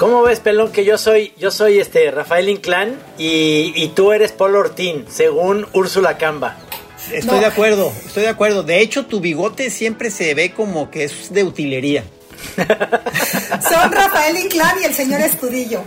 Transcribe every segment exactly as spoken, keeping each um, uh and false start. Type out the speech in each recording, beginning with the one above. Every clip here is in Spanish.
¿Cómo ves, pelón, que yo soy yo soy este Rafael Inclán y, y tú eres Paul Ortín, según Úrsula Camba? Estoy no. de acuerdo, estoy de acuerdo. De hecho, tu bigote siempre se ve como que es de utilería. Son Rafael Inclán y el señor Estudillo.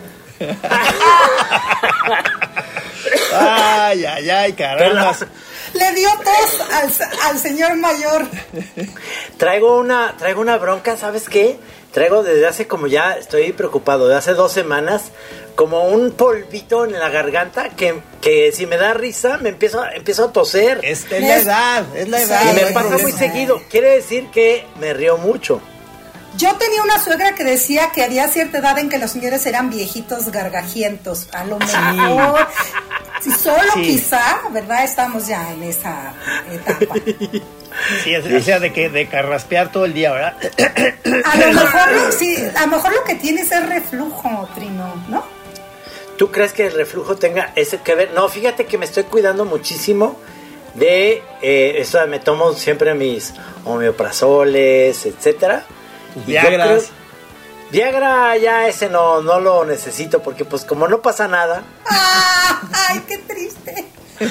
Ay, ay, ay, caramba. Le dio tos al, al señor mayor. Traigo una, traigo una bronca, ¿sabes qué? Traigo desde hace como ya, estoy preocupado, de hace dos semanas, como un polvito en la garganta que, que si me da risa me empiezo, empiezo a toser. Es, es la edad, es la edad. Y me pasa muy seguido. Quiere decir que me río mucho. Yo tenía una suegra que decía que había cierta edad en que los señores eran viejitos gargajientos. A lo mejor, si solo sí. quizá, ¿verdad? Estamos ya en esa etapa. Sí, o sea, de que de carraspear todo el día, ¿verdad? A lo mejor, sí, a lo mejor lo que tienes es reflujo, Trino, ¿no? ¿Tú crees que el reflujo tenga ese que ver? No, fíjate que me estoy cuidando muchísimo de eh, eso, me tomo siempre mis omeoprazoles, etcétera. Viagras. Creo, Viagra ya ese no, no lo necesito porque pues como no pasa nada. ¡Ah! ¡Ay, qué triste!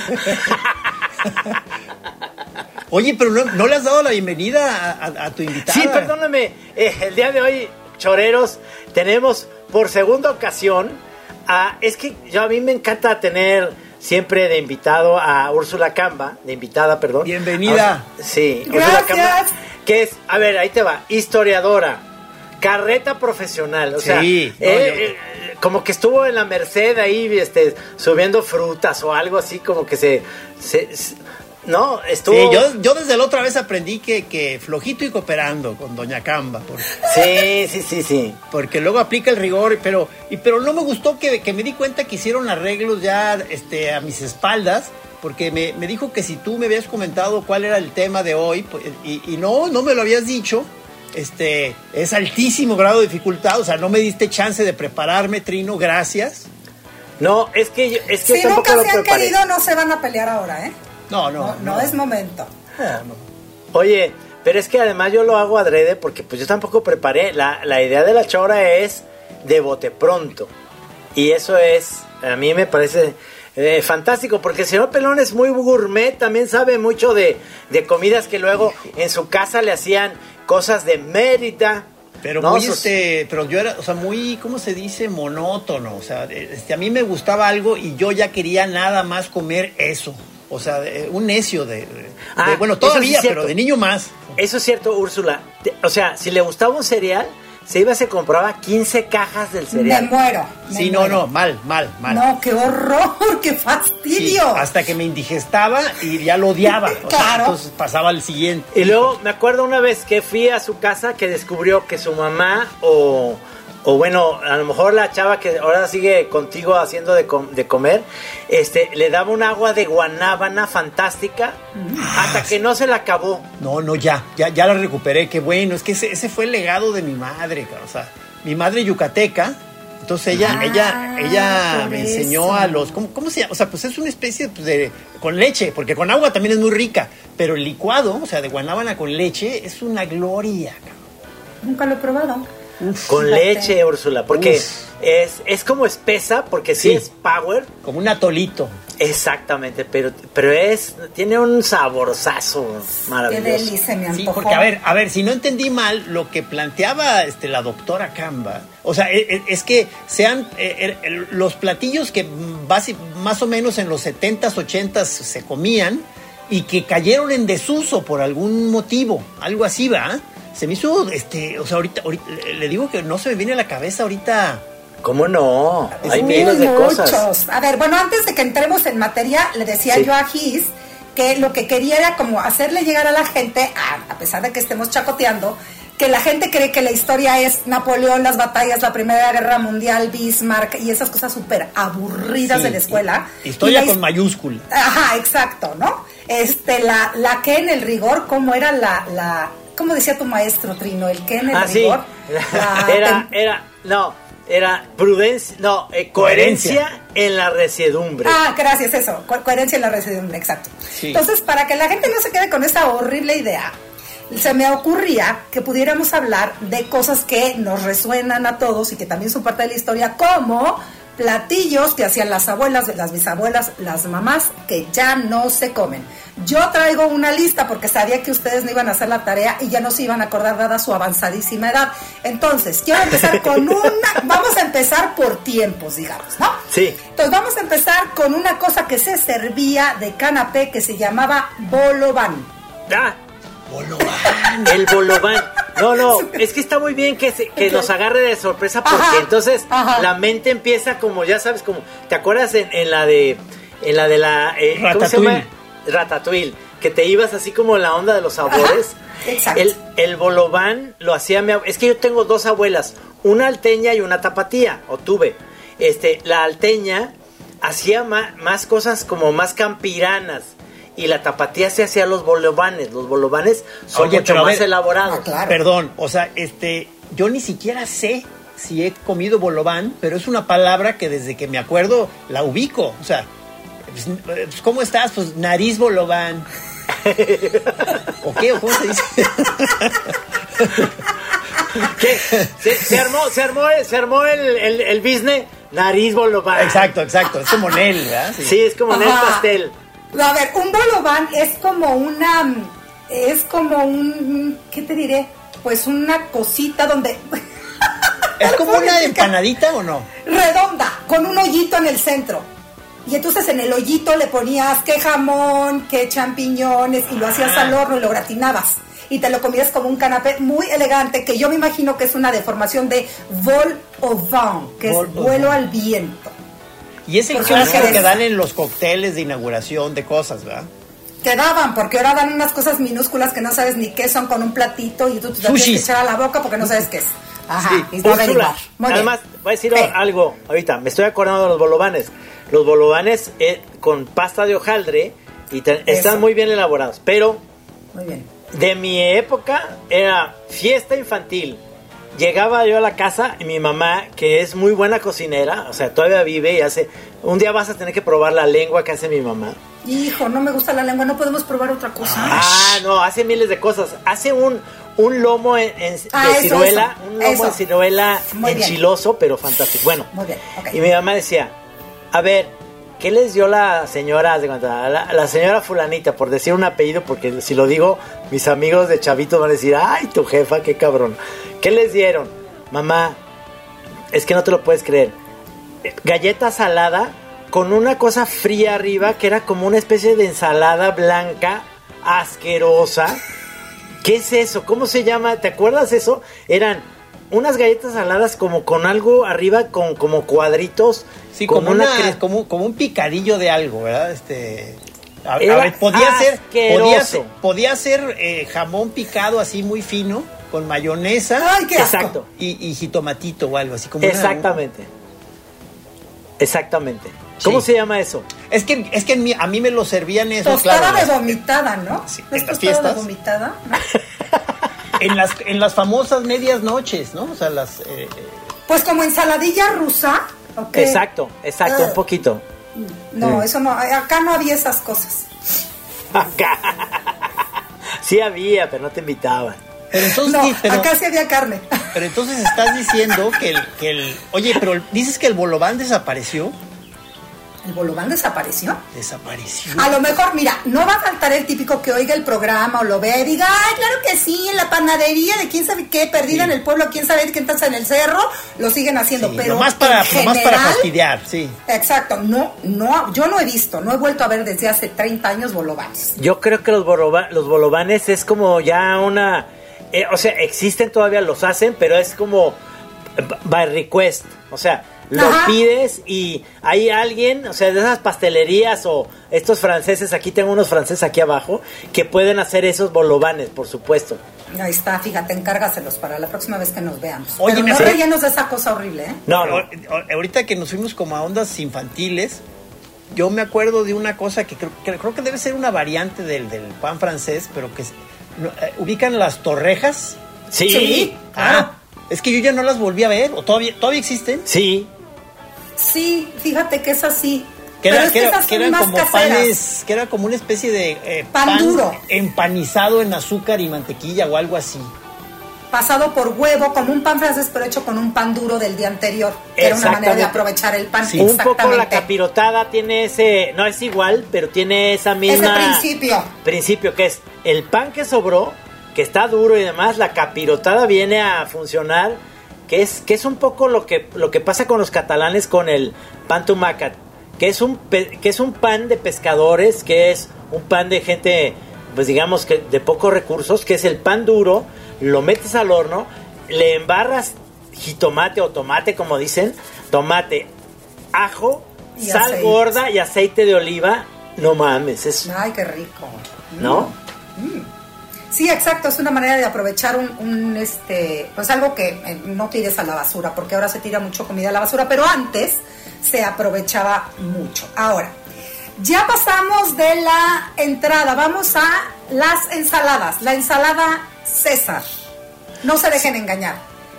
Oye, pero no, no le has dado la bienvenida a, a, a tu invitada. Sí, perdóname, eh, el día de hoy, choreros, tenemos por segunda ocasión a, es que yo a mí me encanta tener siempre de invitado a Úrsula Camba, de invitada, perdón. Bienvenida. A, sí, gracias. Úrsula Camba, que es, a ver, ahí te va, historiadora, carreta profesional, o sí, sea, no, eh, yo... eh, como que estuvo en la Merced ahí, este, subiendo frutas o algo así, como que se, se, se no, estuvo... Sí, yo, yo desde la otra vez aprendí que, que flojito y cooperando con doña Camba. Porque, sí, sí, sí, sí. Porque luego aplica el rigor, pero y pero no me gustó que, que me di cuenta que hicieron arreglos ya este, a mis espaldas, porque me, me dijo que si tú me habías comentado cuál era el tema de hoy, pues, y, y no, no me lo habías dicho, este, es altísimo grado de dificultad, o sea, no me diste chance de prepararme, Trino, gracias. No, es que yo, es que si nunca se han querido, no se van a pelear ahora, ¿eh? No, no, no, no, no es momento. No, no. Oye, pero es que además yo lo hago adrede porque pues yo tampoco preparé. La, la idea de la chora es de bote pronto. Y eso es, a mí me parece eh, fantástico porque el señor Pelón es muy gourmet, también sabe mucho de, de comidas que luego en su casa le hacían cosas de Mérida. Pero no, muy sus... este, pero yo era, o sea, muy, ¿cómo se dice? Monótono. O sea, este, a mí me gustaba algo y yo ya quería nada más comer eso. O sea, de, un necio de, de, ah, de bueno, todavía, sí pero de niño más. Eso es cierto, Úrsula. O sea, si le gustaba un cereal, se iba, se compraba quince cajas del cereal. Me muero. Me sí, muero. no, no, mal, mal, mal. No, qué horror, qué fastidio. Sí, hasta que me indigestaba y ya lo odiaba. O claro. sea, entonces pasaba al siguiente. Y luego me acuerdo una vez que fui a su casa que descubrió que su mamá o... o bueno, a lo mejor la chava que ahora sigue contigo haciendo de, com- de comer, este, le daba un agua de guanábana fantástica ah, hasta que no se la acabó. No, no, ya, ya, ya la recuperé, qué bueno, es que ese, ese fue el legado de mi madre, o sea, mi madre yucateca, entonces ella, ah, ella, ella me eso. enseñó a los, ¿cómo, cómo se llama? O sea, pues es una especie pues, de, con leche, porque con agua también es muy rica, pero el licuado, o sea, de guanábana con leche, es una gloria, cabrón. Nunca lo he probado. Uf, con leche, Úrsula, porque es, es como espesa, porque sí, sí es power. Como un atolito. Exactamente, pero, pero es, tiene un saborzazo maravilloso. Qué delicia, me antojó. Sí, porque a ver, a ver, si no entendí mal, lo que planteaba este, la doctora Camba, o sea, es, es que sean eh, eh, los platillos que basi, más o menos en los setentas, ochentas se comían y que cayeron en desuso por algún motivo, algo así, ¿va? Se me hizo, este, o sea, ahorita, ahorita, le digo que no se me viene a la cabeza ahorita. ¿Cómo no? Hay Uy, miles de muchos. cosas. A ver, bueno, antes de que entremos en materia, le decía sí. yo a Gis que lo que quería era como hacerle llegar a la gente, a, a pesar de que estemos chacoteando, que la gente cree que la historia es Napoleón, las batallas, la Primera Guerra Mundial, Bismarck y esas cosas súper aburridas sí, de la escuela. Historia la, con mayúscula. Ajá, exacto, ¿no? Este, la, la que en el rigor, ¿cómo era la, la, cómo decía tu maestro, Trino? El que en el ah, rigor. Sí. La, era, era, no, era prudencia, no, eh, coherencia, coherencia en la resiedumbre. Ah, gracias, eso, co- coherencia en la resiedumbre, exacto. Sí. Entonces, para que la gente no se quede con esa horrible idea, se me ocurría que pudiéramos hablar de cosas que nos resuenan a todos y que también son parte de la historia, como platillos que hacían las abuelas, las bisabuelas, las mamás, que ya no se comen. Yo traigo una lista porque sabía que ustedes no iban a hacer la tarea y ya no se iban a acordar dada su avanzadísima edad. Entonces, quiero empezar con una... Vamos a empezar por tiempos, digamos, ¿no? Sí. Entonces, vamos a empezar con una cosa que se servía de canapé que se llamaba bolobán. Ah, Bolobán. el bolobán. No, no, es que está muy bien que, se, que nos agarre de sorpresa porque Ajá, entonces ajá. la mente empieza como, ya sabes, como, ¿te acuerdas en, en la de, en la de la, eh, ¿cómo se llama? Ratatouille, que te ibas así como en la onda de los sabores. Ajá, exacto. El, el bolobán lo hacía mi abuela. Es que yo tengo dos abuelas, una alteña y una tapatía, o tuve. Este, la alteña hacía más, más cosas como más campiranas. Y la tapatía se hacía los bolovanes. Los bolovanes son Oye, mucho pero a más ver, elaborados. Ah, claro. Perdón, o sea, este, yo ni siquiera sé si he comido bolobán, pero es una palabra que desde que me acuerdo la ubico. O sea, pues, pues, ¿cómo estás? Pues nariz bolobán. ¿O qué? ¿O cómo se dice? ¿Qué? Se, se armó, se armó, se armó el, el, el business nariz bolobán. Exacto, exacto. Es como Nel, ¿verdad? Sí. Sí, es como en el Ajá. pastel. A ver, un bolobán es como una, es como un, ¿qué te diré? Pues una cosita donde... ¿Es como una empanadita o no? Redonda, con un hoyito en el centro. Y entonces en el hoyito le ponías que jamón, que champiñones, y lo hacías Ah. al horno y lo gratinabas. Y te lo comías como un canapé muy elegante, que yo me imagino que es una deformación de vol au vent, que Vol es au vuelo vent. al viento. Y es el Porque clásico no que es- dan en los cócteles de inauguración de cosas, ¿verdad? Que daban, porque ahora dan unas cosas minúsculas que no sabes ni qué son con un platito y tú te tienes que Sushis. echar a la boca porque no sabes qué es. Ajá, Sí, y no Úrsula, averiguar. Muy bien. además, voy a decir ¿Qué? algo ahorita. Me estoy acordando de los bolovanes. Los bolovanes eh, con pasta de hojaldre y te- están Eso. muy bien elaborados. Pero Muy bien. de mi época era fiesta infantil. Llegaba yo a la casa y mi mamá, que es muy buena cocinera, o sea, todavía vive y hace... Un día vas a tener que probar la lengua que hace mi mamá. Hijo, no me gusta la lengua, no podemos probar otra cosa. Ah, no, hace miles de cosas. Hace un, un lomo en, en- Ah, de eso, ciruela, eso, un lomo eso. de ciruela Muy bien. enchiloso, pero fantástico. Bueno, Muy bien, ok. y mi mamá decía, a ver, ¿qué les dio la señora, haz de cuenta, la, la señora fulanita, por decir un apellido, porque si lo digo, mis amigos de chavitos van a decir, ay, tu jefa, qué cabrón. ¿Qué les dieron? Mamá, es que no te lo puedes creer. Galleta salada con una cosa fría arriba que era como una especie de ensalada blanca asquerosa. ¿Qué es eso? ¿Cómo se llama? ¿Te acuerdas eso? Eran unas galletas saladas como con algo arriba, con como cuadritos. Sí, con como, una, cre- como, como un picadillo de algo, ¿verdad? Este, a, a Era ver, podía ser, asqueroso. podía ser, podía ser eh, jamón picado así muy fino, con mayonesa Ay, qué asco. Exacto. y, y jitomatito o algo así. Como una- Exactamente. Exactamente. ¿Cómo Sí. se llama eso? es que, es que en mi- a mí me lo servían eso, Tostada claro. de las- vomitada, ¿no? Sí, ¿No es en las tostada de fiestas. vomitada? ¿No? en, las, en las famosas medias noches, ¿no? O sea, las... eh, eh, Pues como ensaladilla rusa. ¿o qué? Exacto, exacto, Ah. un poquito. No, Sí. eso no, acá no había esas cosas. Acá. Sí había, pero no te invitaban. pero entonces... No, sí, pero, acá sí había carne. pero entonces estás diciendo que el, que el... Oye, pero dices que el bolobán desapareció. ¿El bolobán desapareció? Desapareció. A lo mejor, mira, no va a faltar el típico que oiga el programa o lo vea y diga, ay, claro que sí, en la panadería de quién sabe qué, perdida Sí. en el pueblo, quién sabe qué estás en el cerro, lo siguen haciendo, Sí, pero nomás para, en nomás para general, fastidiar, sí. exacto, no, no, yo no he visto, no he vuelto a ver desde hace treinta años bolobanes. Yo creo que los, boloba- los bolovanes es como ya una... eh, o sea, existen todavía, los hacen, pero es como eh, by request. O sea, lo Ajá. pides y hay alguien, o sea, de esas pastelerías o estos franceses, aquí tengo unos franceses aquí abajo, que pueden hacer esos bolovanes, por supuesto. Ahí está, fíjate, encárgaselos para la próxima vez que nos veamos. Oye, Pero me no hace- rellenos de esa cosa horrible, ¿eh? No, no. Ahor- Ahorita que nos fuimos como a ondas infantiles, yo me acuerdo de una cosa que creo que, creo que debe ser una variante del, del pan francés, pero que es- no, eh, ubican las torrejas. Sí, Sí. Ah, es que yo ya no las volví a ver, o todavía, todavía existen. sí. Sí, fíjate que es así. Que, Pero era, es que, que era, esas que son eran más como caseras. panes, que era como una especie de eh, Pan pan duro. empanizado en azúcar y mantequilla o algo así. Pasado por huevo, como un pan francés, pero hecho con un pan duro del día anterior. Que era una manera de aprovechar el pan. Sí. Un poco la capirotada tiene ese, no es igual, pero tiene esa misma... Ese principio. Principio, que es el pan que sobró, que está duro y demás, la capirotada viene a funcionar, que es, que es un poco lo que, lo que pasa con los catalanes con el pan tumacat, que es un, que es un pan de pescadores, que es un pan de gente, pues digamos que de pocos recursos, que es el pan duro, lo metes al horno, le embarras jitomate o tomate, como dicen, tomate, ajo, y sal aceite. gorda y aceite de oliva. No mames, es... Ay, qué rico. ¿No? Mm. Sí, exacto, es una manera de aprovechar un, un este, pues algo que eh, no tires a la basura, porque ahora se tira mucho comida a la basura, pero antes se aprovechaba mucho. Ahora, ya pasamos de la entrada, vamos a las ensaladas. La ensalada César, no se dejen engañar.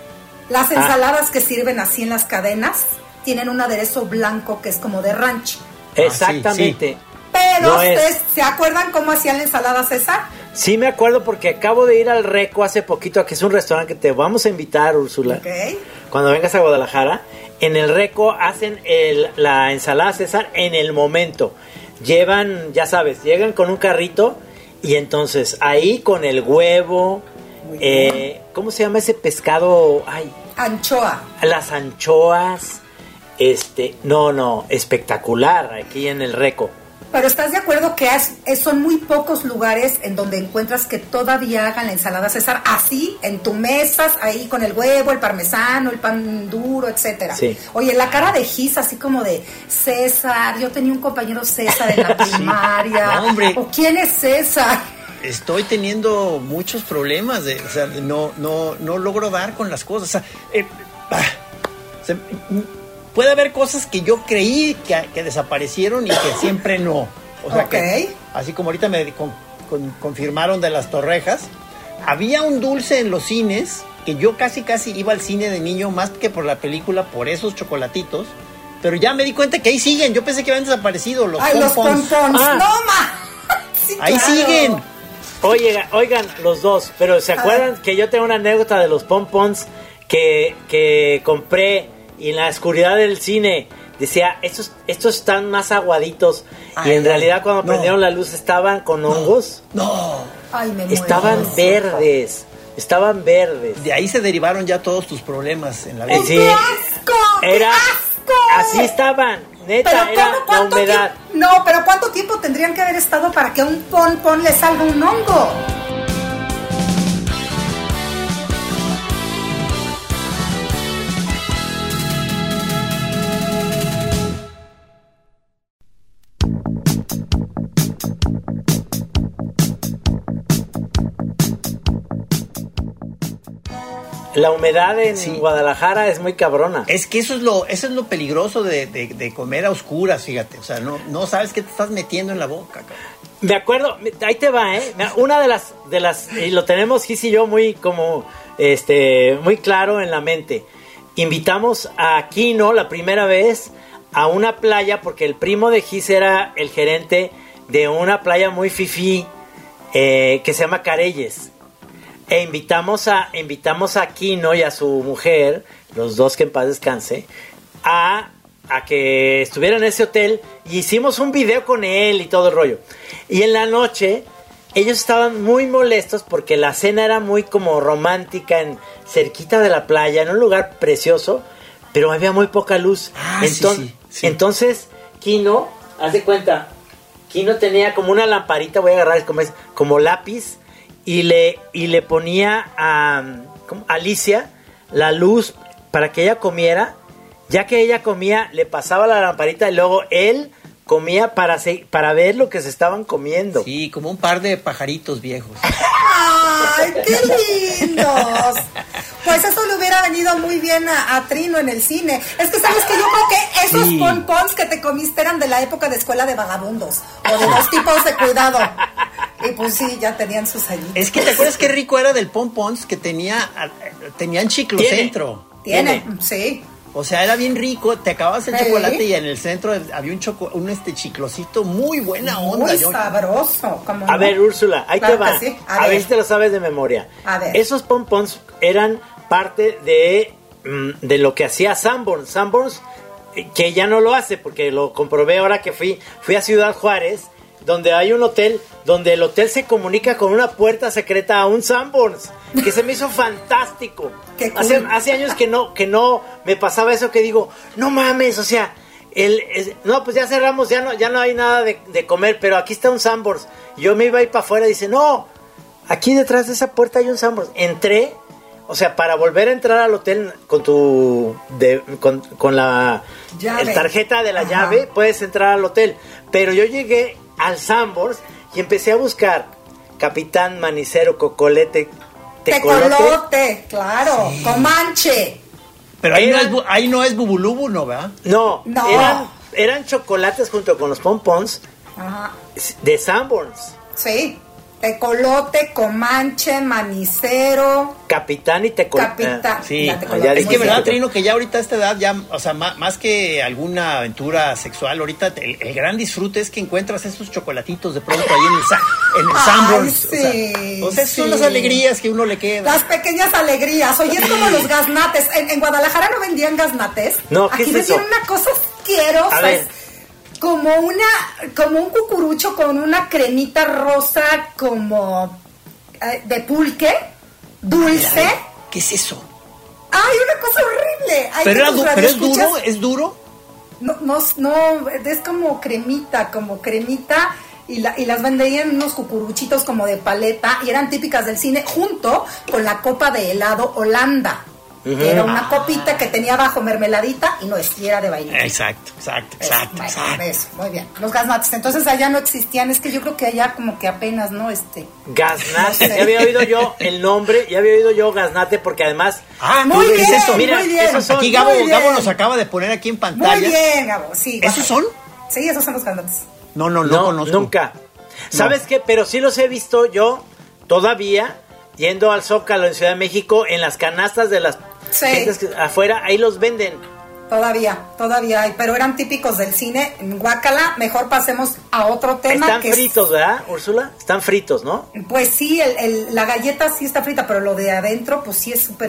Las ensaladas ah. que sirven así en las cadenas tienen un aderezo blanco que es como de ranch. Exactamente. Ah, sí, sí. Pero no ustedes, ¿se acuerdan cómo hacían la ensalada César? Sí, me acuerdo porque acabo de ir al Reco hace poquito, que es un restaurante que te vamos a invitar, Úrsula. Okay. Cuando vengas a Guadalajara. En el Reco hacen el, la ensalada César en el momento. Llevan, ya sabes, llegan con un carrito y entonces ahí con el huevo, eh, ¿cómo se llama ese pescado? Ay, anchoa. Las anchoas, este, no, no, espectacular aquí en el Reco. Pero ¿estás de acuerdo que es, es, son muy pocos lugares en donde encuentras que todavía hagan la ensalada César así, en tu mesa, ahí con el huevo, el parmesano, el pan duro, etcétera? Sí. Oye, la cara de Gis así como de César, yo tenía un compañero César en la primaria. No, hombre. ¿O quién es César? Estoy teniendo muchos problemas, de, o sea, no, no, no logro dar con las cosas. O sea, eh, ah, se, puede haber cosas que yo creí que, que desaparecieron y que siempre no. O sea, okay. que, así como ahorita me con, con, confirmaron de las torrejas, había un dulce en los cines que yo casi casi iba al cine de niño más que por la película, por esos chocolatitos, pero ya me di cuenta que ahí siguen. Yo pensé que habían desaparecido los Ay, pompons. los pompons. Ah, no, ma. Sí, ahí claro. siguen. Oye, oigan, los dos, pero ¿se acuerdan que yo tengo una anécdota de los pompons que, que compré y en la oscuridad del cine decía, estos, estos están más aguaditos? Ay, y en no, realidad cuando no. prendieron la luz estaban con no, hongos. No. Ay, me estaban muero. verdes. Estaban verdes. De ahí se derivaron ya todos tus problemas en la vida. Sí, ¡Qué asco! Era, ¡Qué asco! Así estaban. Neta, pero era ¿cómo, cuánto la humedad. Tiempo, no, pero ¿cuánto tiempo tendrían que haber estado para que a un pompón le salga un hongo? La humedad en sí. Guadalajara es muy cabrona. Es que eso es lo, eso es lo peligroso de, de, de comer a oscuras, fíjate. O sea, no, no sabes qué te estás metiendo en la boca, cabrón. Me acuerdo, ahí te va, ¿eh? Una de las, de las, y lo tenemos Gis y yo muy como, este, muy claro en la mente. Invitamos a Kino la primera vez a una playa porque el primo de Gis era el gerente de una playa muy fifí eh, que se llama Careyes. E invitamos a, invitamos a Kino y a su mujer, los dos que en paz descanse, a, a que estuvieran en ese hotel y hicimos un video con él y todo el rollo. Y en la noche ellos estaban muy molestos porque la cena era muy como romántica, en cerquita de la playa, en un lugar precioso, pero había muy poca luz. Ah, entonces, sí, sí, sí. entonces Kino, haz de cuenta, Kino tenía como una lamparita, voy a agarrar como, es, como lápiz, y le, y le ponía a, a Alicia la luz para que ella comiera. Ya que ella comía, le pasaba la lamparita y luego él comía para, se, para ver lo que se estaban comiendo. Sí, como un par de pajaritos viejos. ¡Ay, qué lindos! Pues eso le hubiera venido muy bien a, a Trino en el cine. Es que sabes que yo creo que esos sí. pompons que te comiste eran de la época de escuela de vagabundos o de los tipos de cuidado. Y pues sí, ya tenían sus añitos. Es que te acuerdas qué rico era del pompons que tenía, tenían chiclocentro. Tiene, Tiene. sí. O sea, era bien rico, te acababas el Sí. chocolate y en el centro había un choco, un este chiclosito muy buena onda. Muy Yo- sabroso. ¿Cómo A no? ver, Úrsula, ahí Claro te va. que sí. A, A ver. ver. si te lo sabes de memoria. A ver. Esos pompons eran parte de, mm, de lo que hacía Sanborns. Sanborns, eh, que ya no lo hace, porque lo comprobé ahora que fui, fui a Ciudad Juárez, donde hay un hotel, donde el hotel se comunica con una puerta secreta a un Sanborns, que se me hizo fantástico. Qué cool. Hace, hace años que no, que no me pasaba eso, que digo, no mames, o sea, el, es- no, pues ya cerramos, ya no, ya no hay nada de, de comer, pero aquí está un Sanborns. Yo me iba a ir para afuera y dice, no, aquí detrás de esa puerta hay un Sanborns. Entré, o sea, para volver a entrar al hotel con tu, de, con, con la Llave. el tarjeta de la Ajá. llave, puedes entrar al hotel. Pero yo llegué al Sanborns y empecé a buscar Capitán, Manicero, Cocolete, Tecolote. Tecolote, claro. Comanche. Pero ahí no, Eran- es, bu- ahí no es bubulubu, ¿no, verdad? No, No. Eran, eran chocolates junto con los pompons Ajá. de Sanborns. Sí. Tecolote, Comanche, Manicero, Capitán y Tecolote. Capitán. Sí, Ya, Tecolote, ya es dije que muy verdad, bien. Trino, que ya ahorita a esta edad, ya, o sea, más, más que alguna aventura sexual, ahorita el, el gran disfrute es que encuentras esos chocolatitos de pronto ahí en el, sa- en el Ay, Sanborns. sí, o sea, o sea, esas son sí. las alegrías que uno le queda. Las pequeñas alegrías. Oye, es como los gaznates. En, en Guadalajara no vendían gaznates. No, ¿qué Aquí es eso? vendían una cosa asquerosa. A ver. Es como una, como un cucurucho con una cremita rosa como eh, de pulque, dulce. Ay, ¿qué es eso? Ay, una cosa horrible. Ay, Pero, que era tus du- pero es radioescuchas- duro, es duro. No, no, no, es como cremita, como cremita. Y, la, y las vendían en unos cucuruchitos como de paleta y eran típicas del cine junto con la copa de helado Holanda, que era una copita que tenía abajo mermeladita y no es, y era de vainilla. Exacto, exacto, Eso, exacto, bueno, exacto. eso, muy bien. Los gaznates, entonces allá no existían, es que yo creo que allá como que apenas, ¿no? Este. Gaznate. No sé. Ya había oído yo el nombre, ya había oído yo Gaznate, porque además... Ah, Muy ¿qué bien, es eso? Mira, muy bien. esos son- Aquí Gabo, muy bien. Gabo nos acaba de poner aquí en Muy pantalla. bien, Gabo, sí. ¿Esos guau. son? Sí, esos son los gaznates. No, no, no, No, conozco. nunca. ¿Sabes qué? Pero sí los he visto yo todavía yendo al Zócalo en Ciudad de México, en las canastas de las Sí. gentes que afuera, ahí los venden. Todavía, todavía hay, pero eran típicos del cine. En Guácala, mejor pasemos a otro tema. Están que es- fritos, ¿verdad, Úrsula? Están fritos, ¿no? Pues sí, el, el- la galleta sí está frita, pero lo de adentro, pues sí es súper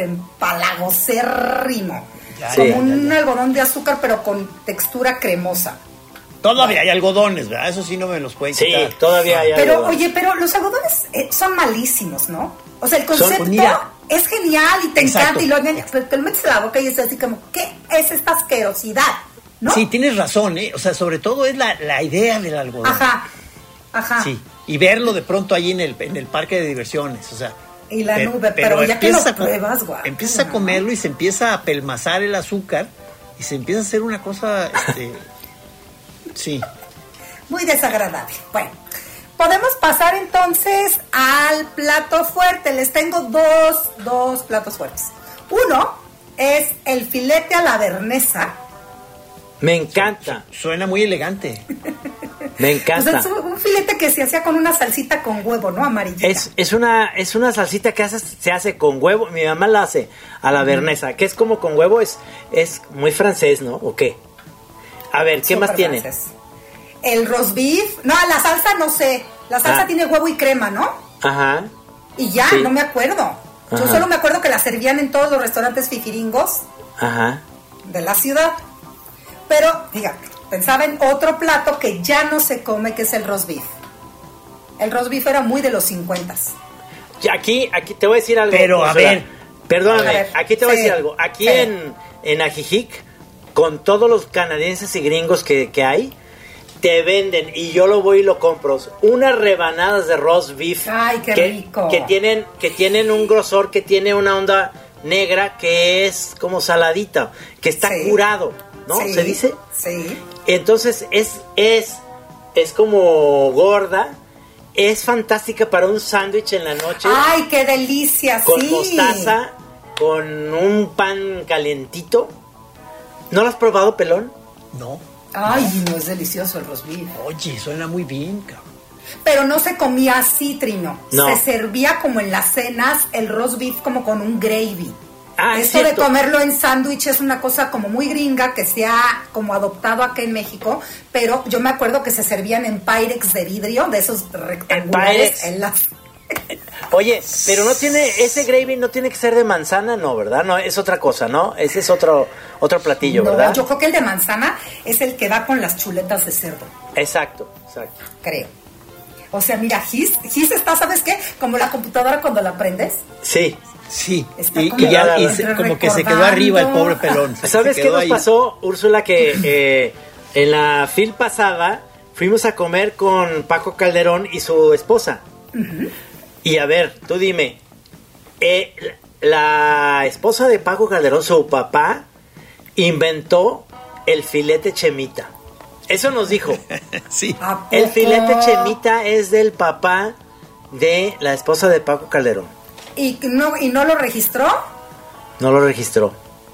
empalagosérrimo. Ya, Como ya, un algodón de azúcar, pero con textura cremosa. Todavía hay algodones, ¿verdad? Eso sí no me los pueden Sí, quitar. todavía hay Pero, algodón. oye, pero los algodones eh, son malísimos, ¿no? O sea, el concepto pues mira. es genial y te Exacto. encanta y lo, pero te lo metes en la boca y es así como, ¿qué es esta asquerosidad? ¿No? Sí, tienes razón, ¿eh? O sea, sobre todo es la, la idea del algodón. Ajá, ajá. Sí, y verlo de pronto ahí en el, en el parque de diversiones, o sea. Y la nube, pero ya que empiezas lo a co- pruebas, guau. Empiezas a comerlo y se empieza a pelmazar el azúcar y se empieza a hacer una cosa, este... sí. Muy desagradable. Bueno, podemos pasar entonces al plato fuerte. Les tengo dos, dos platos fuertes. Uno es el filete a la bernesa. Me encanta, Suena muy elegante. me O sea, encanta. es un un filete que se hacía con una salsita con huevo, ¿no? Amarillita. Es, es una es una salsita que hace, se hace con huevo. Mi mamá la hace a la bernesa, que es como con huevo, es, es muy francés, ¿no? ¿O qué? A ver, ¿qué más Súper tiene? francés. El roast beef. No, la salsa no sé. La salsa Ah. tiene huevo y crema, ¿no? Ajá. Y ya, Sí. no me acuerdo. Yo Ajá. solo me acuerdo que la servían en todos los restaurantes fifiringos Ajá. de la ciudad. Pero, fíjate, pensaba en otro plato que ya no se come, que es el roast beef. El roast beef era muy de los cincuentas. Y aquí, aquí te voy a decir algo. Pero, a Úrsula. ver. Perdóname, A ver, aquí te voy sí, a decir algo. Aquí sí. en, en Ajijic, con todos los canadienses y gringos que, que hay, te venden, y yo lo voy y lo compro, unas rebanadas de roast beef. Ay, qué que, rico. Que tienen, que tienen un grosor, que tiene una onda negra, que es como saladita, que está Sí. curado, ¿no? Sí, ¿Se dice? Sí. Entonces es, es, es como gorda, es fantástica para un sándwich en la noche, Ay, qué delicia, con sí. mostaza, con un pan calientito. ¿No lo has probado, pelón? No. Ay, no es delicioso el roast beef. Oye, suena muy bien, cabrón. Pero no se comía así, Trino. No. Se servía como en las cenas el roast beef como con un gravy. Ah, Esto de comerlo en sándwich es una cosa como muy gringa que se ha como adoptado acá en México, pero yo me acuerdo que se servían en Pyrex de vidrio, de esos rectangulares en las... Oye, pero no tiene, ese gravy no tiene que ser de manzana, no, ¿verdad? No, es otra cosa, ¿no? Ese es otro otro platillo, no, ¿verdad? Yo creo que el de manzana es el que va con las chuletas de cerdo. Exacto, exacto. Creo. O sea, mira, Gis, Gis está, ¿sabes qué? Como la computadora cuando la prendes. Sí. Sí, Está y, como y ya y se, recordando. como que se quedó arriba el pobre pelón. Se, ¿Sabes se qué quedó nos ahí. pasó, Úrsula? Que eh, en la fil pasada fuimos a comer con Paco Calderón y su esposa. Uh-huh. Y a ver, tú dime, eh, la esposa de Paco Calderón, su papá, inventó el filete chemita. Eso nos dijo. Sí. El filete chemita es del papá de la esposa de Paco Calderón. ¿Y no, y no lo registró? No lo registró.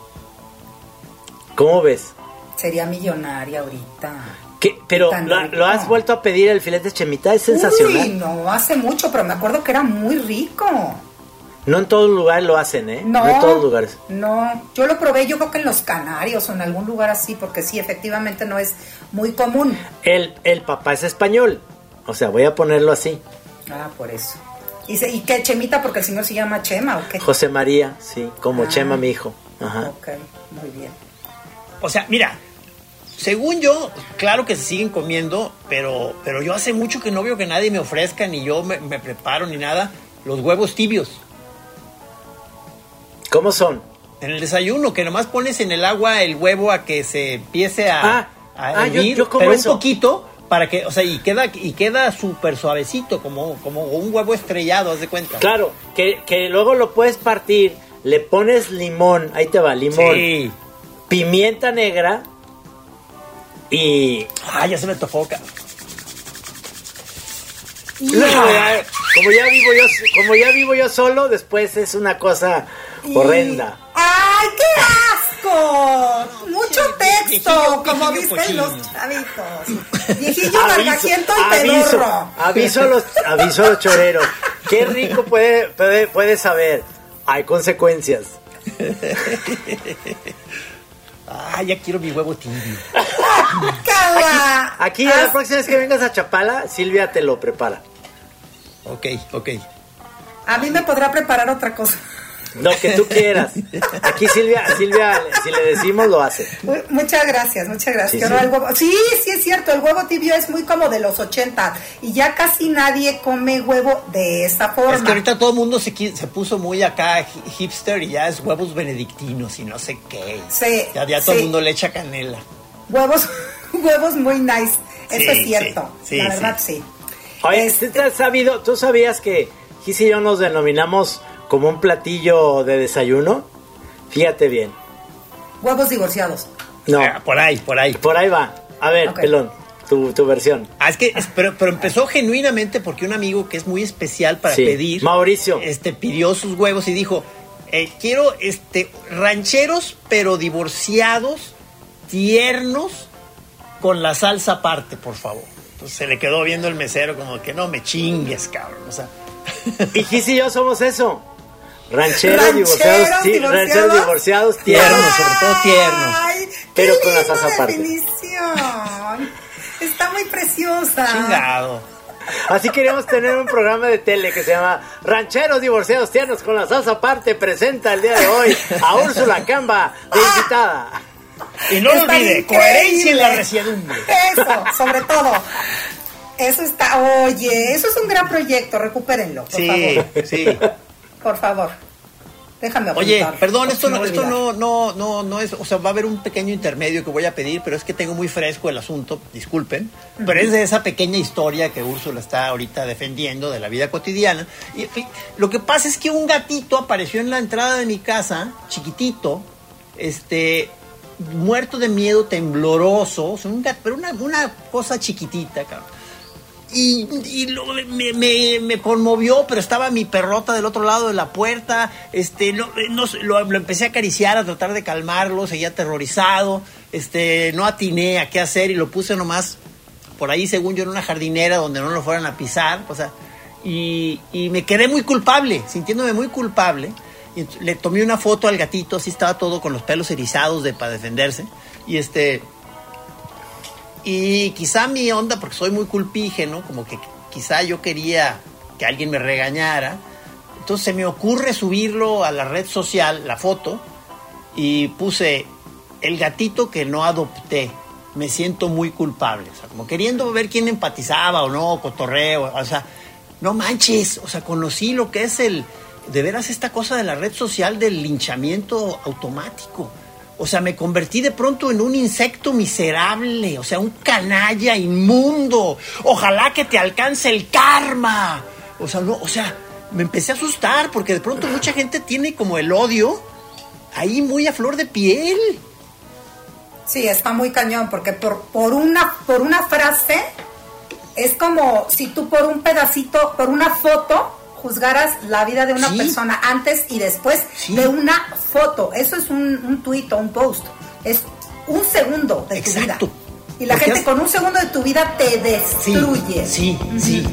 ¿Cómo ves? Sería millonaria ahorita. ¿Qué? Pero lo, lo has vuelto a pedir el filete chemita, es sensacional. Uy, no, hace mucho, pero me acuerdo que era muy rico. No en todos lugares lo hacen, ¿eh? No, no en todos lugares. No, yo lo probé, yo creo que en los Canarios o en algún lugar así, porque sí, efectivamente no es muy común. El, el papá es español, o sea, voy a ponerlo así. Ah, por eso. ¿Y, se, ¿Y qué, Chemita? Porque el señor se llama Chema, ¿o qué? José María, sí, como ah, Chema, mi hijo. Ajá. Ok, muy bien. O sea, mira, según yo, claro que se siguen comiendo, pero, pero yo hace mucho que no veo que nadie me ofrezca, ni yo me, me preparo, ni nada, los huevos tibios. ¿Cómo son? En el desayuno, que nomás pones en el agua el huevo a que se empiece a, ah, a ah, hervir, yo, yo como pero eso. un poquito, para que, o sea, y queda y queda súper suavecito, como, como un huevo estrellado, haz de cuenta. Claro, que, que luego lo puedes partir, le pones limón, ahí te va, limón, sí. Pimienta negra y... Ah, ya se me tocó. No, ya, como ya vivo yo, como ya vivo yo solo, después es una cosa horrenda. ¡Ay, qué asco! Mucho texto, viejillo, como viejillo dicen cochino. los chavitos. Viejillo gargajiento y aviso, pedorro. aviso a los, aviso a los choreros. Qué rico puede, puede, puede saber. Hay consecuencias. Ah, ya quiero mi huevo tibio. Cala. Aquí, aquí la próxima vez que vengas a Chapala, Silvia te lo prepara. Ok, ok. A mí me podrá preparar otra cosa. Lo que tú quieras. Aquí Silvia, Silvia, si le decimos, lo hace. Muchas gracias, muchas gracias. Sí, sí. El huevo, sí, sí es cierto, el huevo tibio es muy como de los ochenta y ya casi nadie come huevo de esa forma. Es que ahorita todo el mundo se, se puso muy acá hipster y ya es huevos benedictinos y no sé qué. Sí, ya ya todo sí. el mundo le echa canela. Huevos, huevos muy nice, eso sí, es cierto, sí, sí, la verdad sí. sí. Oye, este... ¿tú, has sabido, ¿tú sabías que Gis y yo nos denominamos como un platillo de desayuno? Fíjate bien. Huevos divorciados. No. Ah, por ahí, por ahí. Por ahí va. A ver, okay. Pelón, tu, tu versión. Ah, es que, es, pero, pero empezó genuinamente porque un amigo que es muy especial para sí. pedir. Mauricio. Este, pidió sus huevos y dijo, eh, quiero este, rancheros, pero divorciados, tiernos, con la salsa aparte, por favor. Entonces se le quedó viendo el mesero como que no me chingues, cabrón. O sea. Y Gis y yo somos eso. Rancheros, rancheros divorciados, ti, divorciados, rancheros divorciados, tiernos, ay, sobre todo tiernos. Pero con la salsa aparte. Definición. Está muy preciosa. Chingado. Así queríamos tener un programa de tele que se llama Rancheros divorciados tiernos con la salsa aparte. Presenta el día de hoy a Úrsula Camba de invitada. Y no lo olvide, coherencia en la resiedumbre. Eso, sobre todo. Eso está, oye, eso es un gran proyecto, recupérenlo, por sí, favor. Sí, por favor. Déjame apuntar. Oye, perdón, esto no, no esto no, no, no, no es, o sea, va a haber un pequeño intermedio que voy a pedir, pero es que tengo muy fresco el asunto, disculpen, uh-huh. pero es de esa pequeña historia que Úrsula está ahorita defendiendo de la vida cotidiana. Y, y lo que pasa es que un gatito apareció en la entrada de mi casa, chiquitito, este, muerto de miedo, tembloroso, o sea, un gato, pero una, una cosa chiquitita, cabrón. Y, y lo, me, me, me conmovió, pero estaba mi perrota del otro lado de la puerta, este, no, no, lo, lo empecé a acariciar, a tratar de calmarlo, seguía aterrorizado, este, no atiné a qué hacer y lo puse nomás por ahí, según yo, en una jardinera donde no lo fueran a pisar, o sea, y, y me quedé muy culpable, sintiéndome muy culpable, Y le tomé una foto al gatito, así estaba todo con los pelos erizados de, para defenderse. Y este... Y quizá mi onda, porque soy muy culpígeno, como que quizá yo quería que alguien me regañara. Entonces se me ocurre subirlo a la red social, la foto, y puse el gatito que no adopté. Me siento muy culpable. O sea, como queriendo ver quién empatizaba o no, cotorreo. O sea, no manches. O sea, conocí lo que es el... De veras esta cosa de la red social del linchamiento automático. O sea, me convertí de pronto en un insecto miserable. O sea, un canalla inmundo. Ojalá que te alcance el karma. O sea, no, o sea, me empecé a asustar porque de pronto mucha gente tiene como el odio ahí muy a flor de piel. Sí, está muy cañón, porque por, por una por una frase es como si tú por un pedacito, por una foto, juzgaras la vida de una sí. persona antes y después sí. de una foto. Eso es un, un tuit o un post. Es un segundo de Exacto. tu vida. Y la gente has... con un segundo de tu vida te destruye. Sí, sí, uh-huh. sí.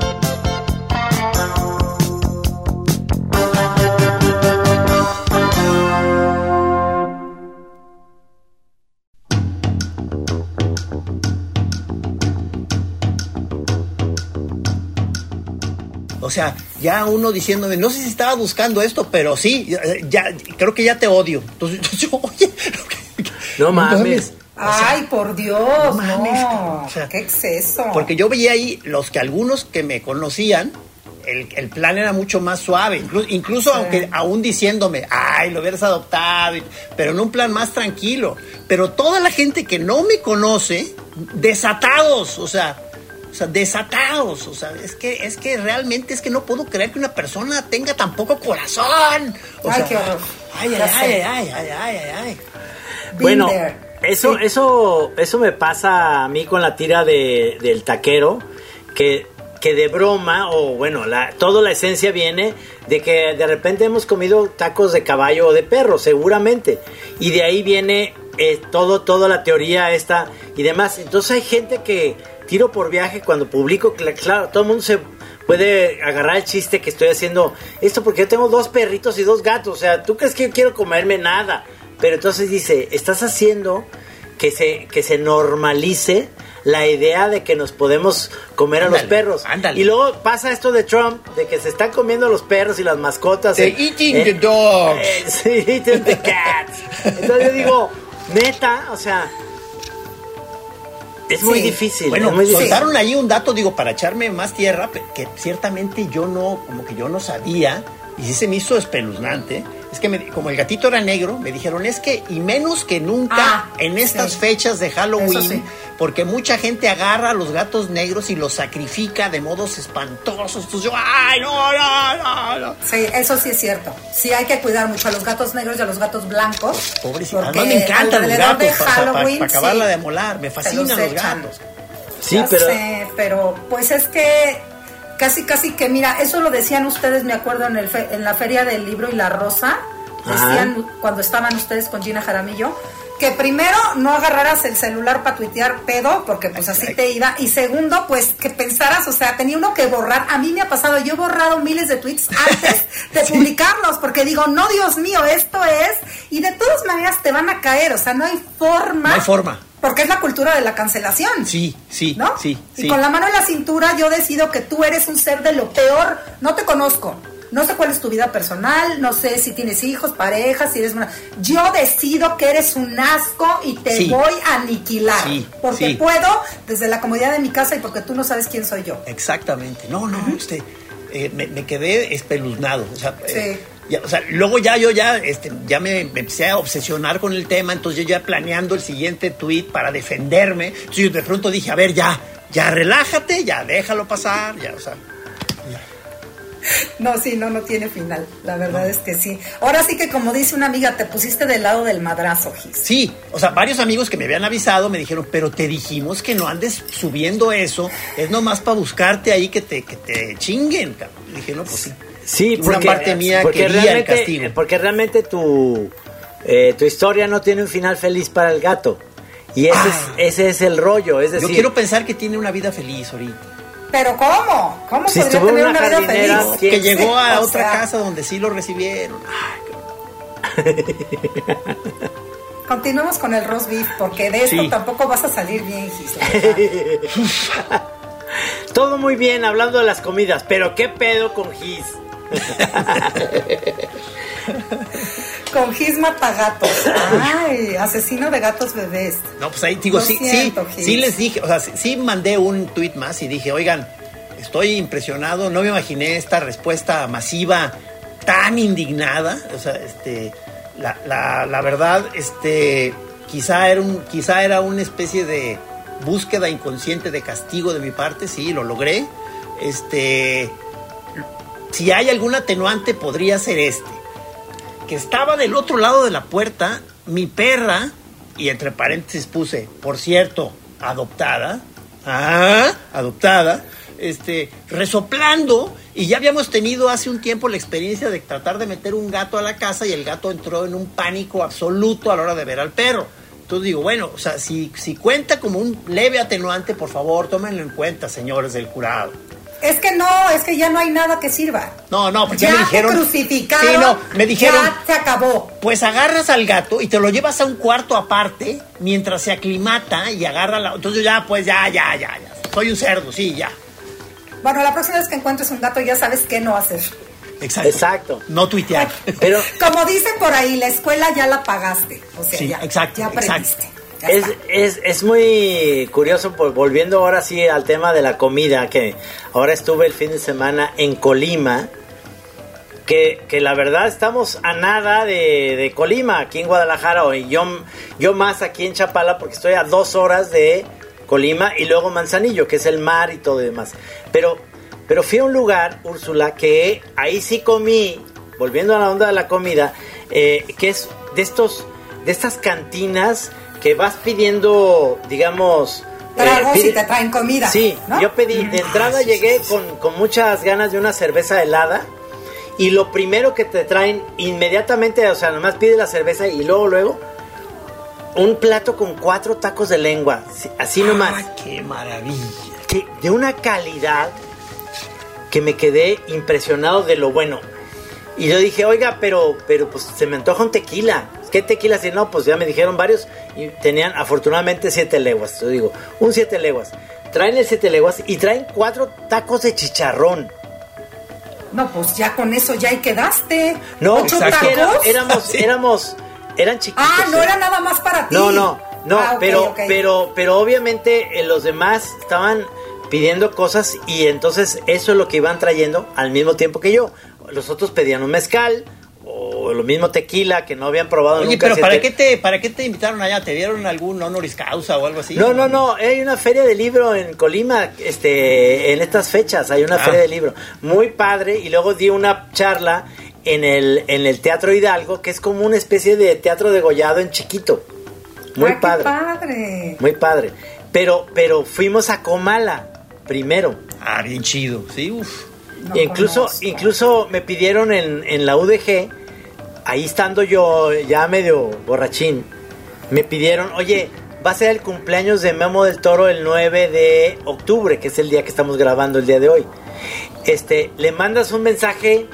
O sea, ya uno diciéndome, no sé si estaba buscando esto, pero sí, ya, ya creo que ya te odio. Entonces, yo, oye, no mames. O sea, ay, por Dios, no, mames, no. O sea, qué exceso. Porque yo veía ahí los que algunos que me conocían, el, el plan era mucho más suave, incluso, incluso sí. aunque aún diciéndome, ay, lo hubieras adoptado, pero en un plan más tranquilo. Pero toda la gente que no me conoce, desatados, o sea... O sea, desatados, o sea, es que, es que realmente es que no puedo creer que una persona tenga tan poco corazón. O ay, sea, qué horror. Ay, ay, ay, ay, ay, ay, ay, ay. Bueno, eso, sí. eso, eso me pasa a mí con la tira de, del taquero, que, que de broma, o bueno, la, toda la esencia viene de que de repente hemos comido tacos de caballo o de perro, seguramente, y de ahí viene eh, todo, toda la teoría esta y demás. Entonces hay gente que tiro por viaje cuando publico, claro, todo el mundo se puede agarrar el chiste que estoy haciendo esto porque yo tengo dos perritos y dos gatos, o sea, ¿tú crees que yo quiero comerme nada? Pero entonces dice, estás haciendo que se, que se normalice la idea de que nos podemos comer ándale, a los perros. Ándale. Y luego pasa esto de Trump, de que se están comiendo los perros y las mascotas. They're eh, eating eh, the dogs. Eh, sí, eating the cats. Entonces yo digo, neta, o sea... Es muy sí. difícil. Bueno, muy soltaron difícil. ahí un dato, digo, para echarme más tierra, que ciertamente yo no, como que yo no sabía, y sí se me hizo espeluznante. Es que me, como el gatito era negro, me dijeron, es que, y menos que nunca ah, en estas sí. fechas de Halloween, sí. porque mucha gente agarra a los gatos negros y los sacrifica de modos espantosos. Entonces yo, ¡ay, no, no, no, no! Sí, eso sí es cierto. Sí hay que cuidar mucho a los gatos negros y a los gatos blancos. Pobrecito. Además me encantan los gatos, para pa, pa, pa acabarla sí, de molar. Me fascinan los, los gatos. Sí, ya pero... sé, pero pues es que casi, casi que, mira, eso lo decían ustedes, me acuerdo, en, el fe, en la Feria del Libro y la Rosa, decían Ajá. cuando estaban ustedes con Gina Jaramillo, que primero no agarraras el celular para tuitear pedo, porque pues así ay, te iba, y segundo, pues que pensaras, o sea, tenía uno que borrar, a mí me ha pasado, yo he borrado miles de tweets antes de sí. publicarlos, porque digo, no, Dios mío, esto es, y de todas maneras te van a caer, o sea, no hay forma. No hay forma. Porque es la cultura de la cancelación. Sí, sí, ¿no? sí. Y sí. con la mano en la cintura yo decido que tú eres un ser de lo peor. No te conozco. No sé cuál es tu vida personal. No sé si tienes hijos, parejas, si eres una... Yo decido que eres un asco y te sí. voy a aniquilar. Sí, porque sí. puedo desde la comodidad de mi casa y porque tú no sabes quién soy yo. Exactamente. No, no, uh-huh. usted... Eh, me, me quedé espeluznado. O sea, sí. eh, Ya, o sea, luego ya yo ya, este, ya me, me empecé a obsesionar con el tema, entonces yo ya planeando el siguiente tweet para defenderme. Entonces yo de pronto dije, a ver, ya, ya relájate, ya déjalo pasar, ya, o sea. Ya. No, sí, no, no tiene final, la verdad no. es que sí. Ahora sí que como dice una amiga, te pusiste del lado del madrazo, Gis. Sí, o sea, varios amigos que me habían avisado me dijeron, pero te dijimos que no andes subiendo eso, es nomás para buscarte ahí que te, que te chinguen, cabrón. Y dije, no, pues sí. Sí, una porque, parte mía porque quería el castigo. Porque realmente tu, eh, tu historia no tiene un final feliz para el gato. Y ese, ah, es, ese es el rollo. Es decir, yo quiero pensar que tiene una vida feliz ahorita. ¿Pero cómo? ¿Cómo Si podría estuvo tener una una vida jardinera, feliz? Que llegó a O otra sea, casa donde sí lo recibieron. Continuemos con el roast beef, porque de esto Sí. tampoco vas a salir bien, Gis. la verdad. Todo muy bien hablando de las comidas, pero ¿qué pedo con Gis? Con Gis Matagatos. Ay, asesino de gatos bebés. No, pues ahí digo, Lo sí, siento, sí, Gis. sí les dije, o sea, sí, sí mandé un tuit más y dije, oigan, estoy impresionado, no me imaginé esta respuesta masiva tan indignada, o sea, este, la, la, la verdad, este, quizá era un, quizá era una especie de búsqueda inconsciente de castigo de mi parte, sí, lo logré, este, si hay algún atenuante podría ser este, que estaba del otro lado de la puerta, mi perra, y entre paréntesis puse, por cierto, adoptada, ah, adoptada, este, resoplando, y ya habíamos tenido hace un tiempo la experiencia de tratar de meter un gato a la casa y el gato entró en un pánico absoluto a la hora de ver al perro. Entonces digo, bueno, o sea, si, si cuenta como un leve atenuante, por favor, tómenlo en cuenta, señores del jurado. Es que no, es que ya no hay nada que sirva. No, no, pues ya ya me dijeron. te crucificaron. Sí, no, me dijeron. Ya se acabó. Pues agarras al gato y te lo llevas a un cuarto aparte mientras se aclimata y agarra la. Entonces ya, pues ya, ya, ya, ya. Soy un cerdo, sí, ya. Bueno, la próxima vez que encuentres un gato ya sabes qué no hacer. Exacto. Exacto. No tuitear. Pero Como dicen por ahí, la escuela ya la pagaste. O sea, Sí, ya, exacto, ya aprendiste. exacto. Ya es, está. es, es muy curioso, pues, volviendo ahora sí al tema de la comida, que ahora estuve el fin de semana en Colima, que, que la verdad estamos a nada de, de Colima, aquí en Guadalajara, o yo, yo más aquí en Chapala, porque estoy a dos horas de Colima y luego Manzanillo, que es el mar y todo y demás. Pero, pero fui a un lugar, Úrsula, que ahí sí comí, volviendo a la onda de la comida, eh, que es de estos, de estas cantinas que vas pidiendo, digamos... Tragos eh, pide- y te traen comida. Sí, ¿no? yo pedí, de entrada Ah, sí, llegué sí, sí. Con, con muchas ganas de una cerveza helada, y lo primero que te traen inmediatamente, o sea, nomás pide la cerveza y luego, luego, un plato con cuatro tacos de lengua, sí, así nomás, Ah, qué maravilla. que de una calidad que me quedé impresionado de lo bueno. Y yo dije, oiga, pero, pero pues se me antoja un tequila. ¿Qué tequila? Si no, pues ya me dijeron varios y tenían afortunadamente siete leguas. Yo digo, un siete leguas. Traen el siete leguas y traen cuatro tacos de chicharrón. No, pues ya con eso ya ahí quedaste. No, ¿Ocho es que era- tacos? éramos, Sí. éramos, eran chiquitos. Ah, no ¿eh? era nada más para ti. No, no, no, Ah, ok, pero, ok. pero, pero obviamente eh, los demás estaban pidiendo cosas y entonces eso es lo que iban trayendo al mismo tiempo que yo. Los otros pedían un mezcal o lo mismo tequila que no habían probado Oye, nunca. pero si ¿para te- qué te para qué te invitaron allá? ¿Te dieron algún honoris causa o algo así? No, no, no, hay una feria de libro en Colima, este, en estas fechas hay una Ah. feria de libro muy padre, y luego di una charla en el, en el Teatro Hidalgo, que es como una especie de teatro degollado en chiquito. Muy Ah, qué padre, padre. muy padre. Pero, pero fuimos a Comala primero. Ah, bien chido, sí, uff. No incluso, conozco. incluso me pidieron en, en la U D G, ahí estando yo ya medio borrachín, me pidieron, oye, va a ser el cumpleaños de Memo del Toro el nueve de octubre, que es el día que estamos grabando el día de hoy. Este, le mandas un mensaje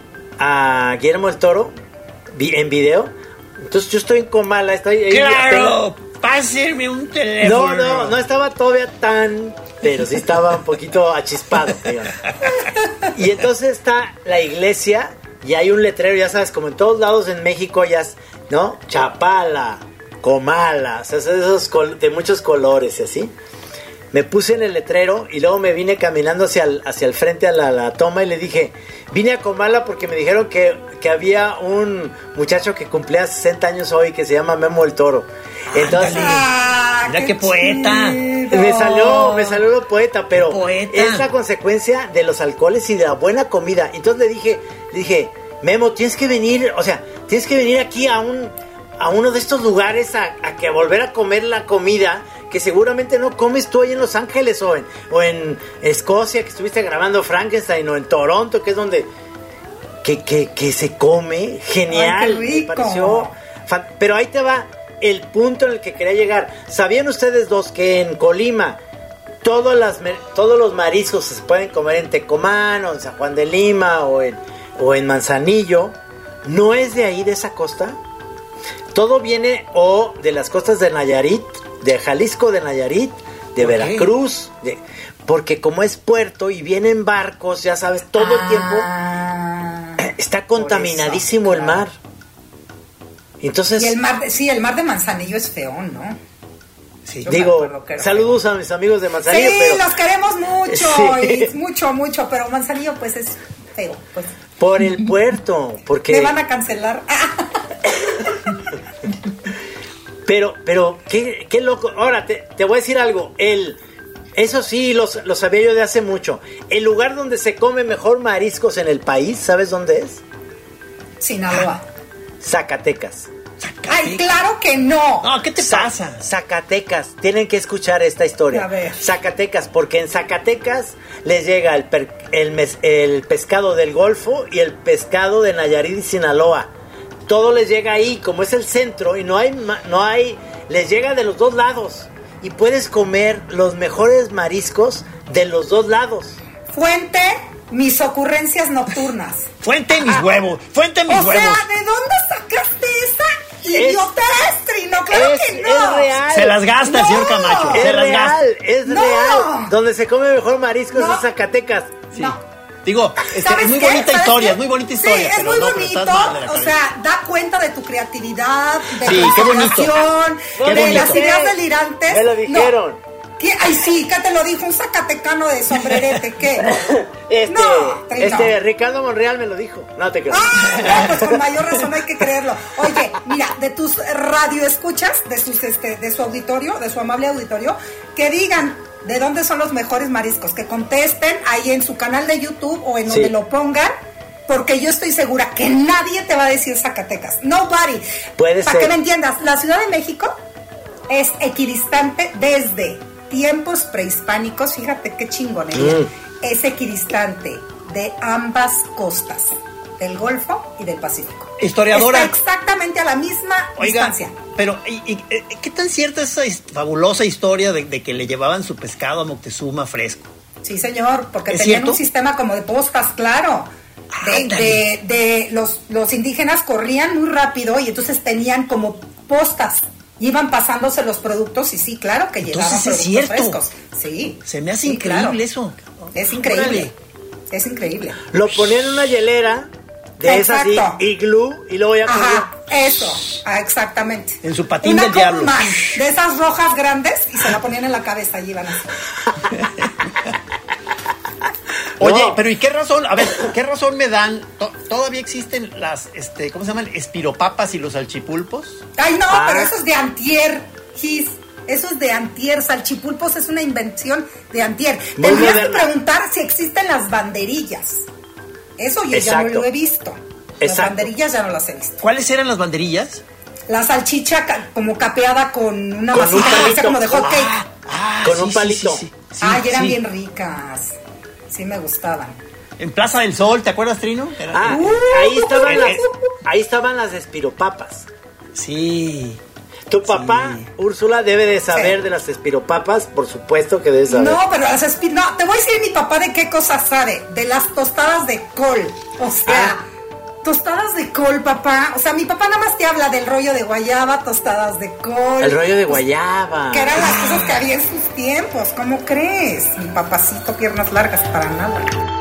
a Guillermo del Toro vi- en video. Entonces yo estoy en Comala, estoy ahí, ¡Claro! ¡Pásenme un no, teléfono! no, no estaba todavía tan, pero sí estaba un poquito achispado, digamos. Y entonces está la iglesia y hay un letrero, ya sabes, como en todos lados en México, ya, es, ¿no? Chapala, Comala, o sea, esos col- de muchos colores y así. Me puse en el letrero y luego me vine caminando hacia el, hacia el frente a la, la toma y le dije, vine a Comala porque me dijeron que, que había un muchacho que cumplía sesenta años hoy que se llama Memo del Toro. Entonces... Ah, Mira qué poeta. chido. Me salió, me salió lo poeta, pero Poeta. es la consecuencia de los alcoholes y de la buena comida. Entonces le dije, le dije, Memo, tienes que venir, o sea, tienes que venir aquí a un, a uno de estos lugares a, a que a volver a comer la comida que seguramente no comes tú ahí en Los Ángeles o en, o en Escocia, que estuviste grabando Frankenstein, o en Toronto, que es donde que, que, que se come genial. Ay, qué Me rico. pareció fan- pero ahí te va el punto en el que quería llegar. ¿Sabían ustedes dos que en Colima todas las, todos los mariscos se pueden comer en Tecomán o en San Juan de Lima o en, o en Manzanillo. ¿No es de ahí, de esa costa? Todo viene o de las costas de Nayarit, de Jalisco, de Nayarit, de Veracruz, de, porque como es puerto y vienen barcos, ya sabes, todo ah, el tiempo está contaminadísimo eso, claro. el mar. Entonces, y el mar, de, sí, el mar de Manzanillo es feón, ¿no? Sí, digo, saludos feo. a mis amigos de Manzanillo. Sí, pero, los queremos mucho, sí. y mucho, mucho, pero Manzanillo pues es feo, pues. Por el puerto, porque... Me van a cancelar. Pero, pero, qué, qué loco. Ahora, te, te voy a decir algo. El, eso sí, lo, lo sabía yo de hace mucho. El lugar donde se come mejor mariscos en el país, ¿sabes dónde es? Sinaloa. Zacatecas. Zacatecas. Ay, claro que no. No, ¿qué te Sa- pasa? Zacatecas. Tienen que escuchar esta historia. A ver. Zacatecas, porque en Zacatecas les llega el, per, el, mes, el pescado del Golfo y el pescado de Nayarit y Sinaloa. Todo les llega ahí, como es el centro y no hay, no hay, les llega de los dos lados y puedes comer los mejores mariscos de los dos lados. Fuente, mis ocurrencias nocturnas. Fuente, mis huevos. Fuente, mis o huevos. O sea, ¿de dónde sacaste esa idiotez, Trino? Claro es, que no. Es real. Se las gasta, no. señor Camacho. Es se las real, gasta. es no. real. Donde se come mejor mariscos no. es Zacatecas. Sí. No. Digo, este, es muy qué? bonita ¿Sabes historia, qué? es muy bonita historia. Sí, es pero muy no, bonito, o sea, da cuenta de tu creatividad, de sí, tu qué bonito. imaginación, Qué de bonito. las ideas delirantes. Me lo dijeron. No. ¿Qué? Ay, sí, ¿qué te lo dijo? Un zacatecano de sombrerete, ¿qué? Este, no, este no. Ricardo Monreal me lo dijo. No te creo. Ah, no, pues con mayor razón hay que creerlo. Oye, mira, de tus radioescuchas, de sus este, de su auditorio, de su amable auditorio, que digan de dónde son los mejores mariscos, que contesten ahí en su canal de YouTube o en donde sí. lo pongan, porque yo estoy segura que nadie te va a decir Zacatecas. Nobody. Puede Para ser. que me entiendas, la Ciudad de México es equidistante desde tiempos prehispánicos, fíjate qué chingonería, mm. es equidistante de ambas costas, del Golfo y del Pacífico. Historiadora. Está exactamente a la misma Oiga, distancia. Pero, ¿y, y, ¿qué tan cierta es esa fabulosa historia de, de que le llevaban su pescado a Moctezuma fresco? Sí, señor, porque ¿Es tenían cierto? un sistema como de postas, claro. De, de, de los, los indígenas corrían muy rápido y entonces tenían como postas. Iban pasándose los productos y sí, claro que llevaban Entonces productos es cierto. frescos. Sí. Se me hace sí, increíble claro. eso. Es increíble. Órale. Es increíble. Lo ponían en una hielera de Exacto. esas iglú y luego ya Ajá, eso, ah, exactamente. En su patín Una del diablo. Coleman, de esas rojas grandes y se la ponían en la cabeza y iban así. Oye, No. pero ¿y qué razón? A ver, ¿qué razón me dan? To- ¿Todavía existen las, este, ¿cómo se llaman? Espiropapas y los salchipulpos. Ay, no, Ah. pero eso es de antier, Gis. Eso es de antier. Salchipulpos es una invención de antier. Muy Tendrías que moderna. preguntar si existen las banderillas. Eso yo ya Exacto. no lo he visto. Las Exacto. banderillas ya no las he visto. ¿Cuáles eran las banderillas? La salchicha ca- como capeada con una Con un masita que parecía palito. como de hot cake. Ah, ah, Con sí, un sí, palito. sí, sí, sí, Ay, eran sí. bien ricas. Sí me gustaban. En Plaza del Sol, ¿te acuerdas, Trino? Era- Ah, Uh, ahí estaban eh, las, eh. ahí estaban las espiropapas. Sí. Tu papá, Sí. Úrsula, debe de saber Sí. de las espiropapas, por supuesto que debe saber. No, pero las espi- no, te voy a decir mi papá de qué cosas sabe, de las tostadas de col. O sea, Ah. tostadas de col, papá. O sea, mi papá nada más te habla del rollo de guayaba, tostadas de col. El rollo de Pues, guayaba. que eran las cosas que había en sus tiempos, ¿cómo crees? Mi papacito, piernas largas, para nada.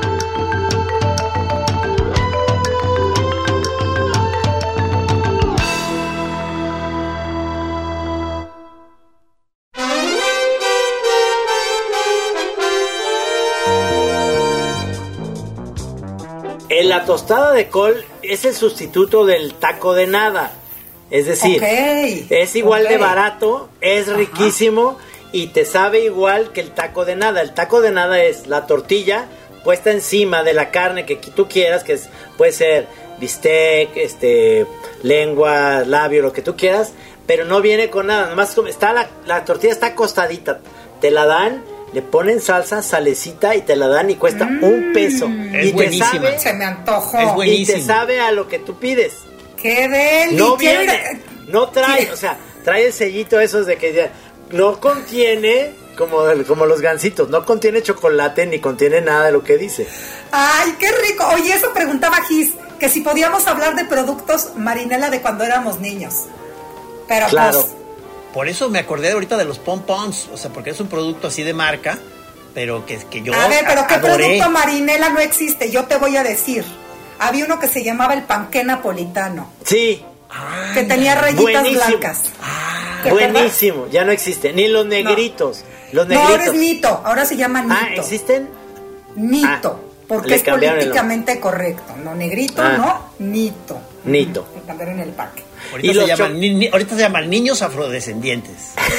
En la tostada de col es el sustituto del taco de nada. Es decir, Ok, es igual ok. de barato, es Ajá. riquísimo y te sabe igual que el taco de nada. El taco de nada es la tortilla puesta encima de la carne que tú quieras, que es, puede ser bistec, este, lengua, labio, lo que tú quieras, pero no viene con nada. Nomás como- está la, la tortilla está acostadita, te la dan, le ponen salsa, salecita y te la dan y cuesta Mm. un peso. Es y buenísima. Te sabe, Se me antojó. Es y buenísimo. te sabe a lo que tú pides. Qué deli. No quiero ir viene, a- no trae, ¿Quieres? o sea, trae el sellito esos de que ya no contiene como, como los gansitos. No contiene chocolate ni contiene nada de lo que dice. Ay, qué rico. Oye, eso preguntaba Gis, que si podíamos hablar de productos Marinela de cuando éramos niños. Pero claro. pues... Por eso me acordé ahorita de los pom-poms, o sea, porque es un producto así de marca, pero que, que yo A ver, pero ¿qué adoré. producto Marinela no existe? Yo te voy a decir. Había uno que se llamaba el panqué napolitano. Sí. Ah, que tenía rayitas buenísimo. blancas. Ah, buenísimo, ya no existe. Ni los negritos. No. Los negritos. No, ahora es Nito, ahora se llama Nito. Ah, ¿existen? Nito, ah, porque es políticamente correcto. No, negrito, ah. no, Nito. Nito. Le cambiaron el pack. Ahorita, se llaman, ni, ni, ahorita se llaman niños afrodescendientes.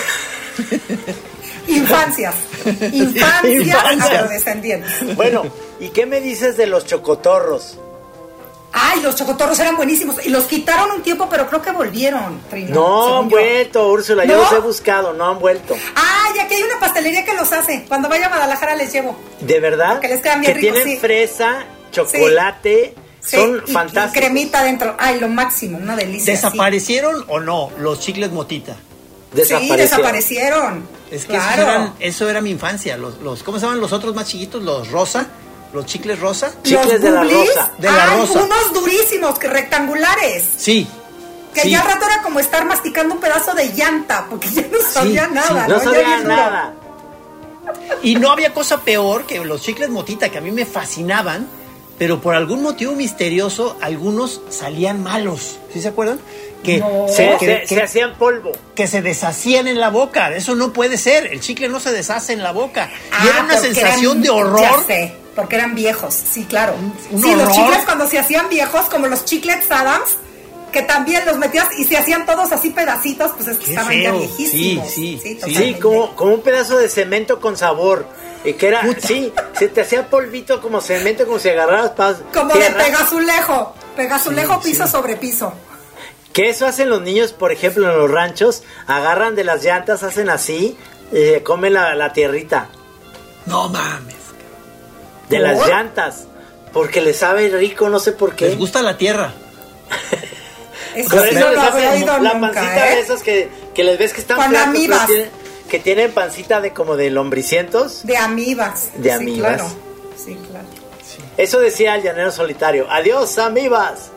Infancias. Infancias Infancias afrodescendientes. Bueno, ¿y qué me dices de los chocotorros? Ay, los chocotorros eran buenísimos. Y los quitaron un tiempo, pero creo que volvieron, Trino. No han vuelto, Úrsula. ¿No? Yo los he buscado, no han vuelto. Ay, aquí hay una pastelería que los hace. Cuando vaya a Guadalajara les llevo. ¿De verdad? Porque les quedan bien que ricos, tienen sí. fresa, chocolate. Sí. Son sí, fantásticos. Y cremita dentro. Ay, lo máximo, una delicia. ¿Desaparecieron sí. o no los chicles motita? Desaparecieron. Sí, desaparecieron. Es que claro. eso, eran, eso era mi infancia. Los, los, ¿Cómo se llaman los otros más chiquitos? Los rosa. Los chicles rosa. Chicles de la rosa. De la Ay, rosa. Unos durísimos, que rectangulares. Sí. Que sí. ya al rato era como estar masticando un pedazo de llanta, porque ya no sabía sí, nada. Sí, no, no sabía nada. Y no había cosa peor que los chicles motita, que a mí me fascinaban, pero por algún motivo misterioso, algunos salían malos. ¿Sí se acuerdan? Que, no. se, que, se, que, se hacían polvo. Que se deshacían en la boca. Eso no puede ser. El chicle no se deshace en la boca. Ah, y era una sensación eran, de horror. Ya sé, porque eran viejos. Sí, claro. Un sí, horror. Los chicles cuando se hacían viejos, como los chiclets Adams, que también los metías y se hacían todos así pedacitos, pues es que Qué estaban feo. ya viejísimos. Sí, sí, sí, sí como, como un pedazo de cemento con sabor. Y que era, Puta. sí, se te hacía polvito como cemento, como si agarraras pas, como tierra. De pegazulejo, pegazulejo sí, piso sí. sobre piso. Que eso hacen los niños, por ejemplo, en los ranchos, agarran de las llantas, hacen así, y comen la, la tierrita. No mames. De ¿Por? Las llantas, porque les sabe rico, no sé por qué. Les gusta la tierra. Eso sí no lo había oído la nunca, pancita ¿eh? de esas que, que les ves que están con flacos, amibas. Tienen, que tienen pancita de como de lombricientos. De amibas. De sí, amibas. Claro. Sí, claro. Sí. Eso decía el llanero solitario. Adiós, amibas.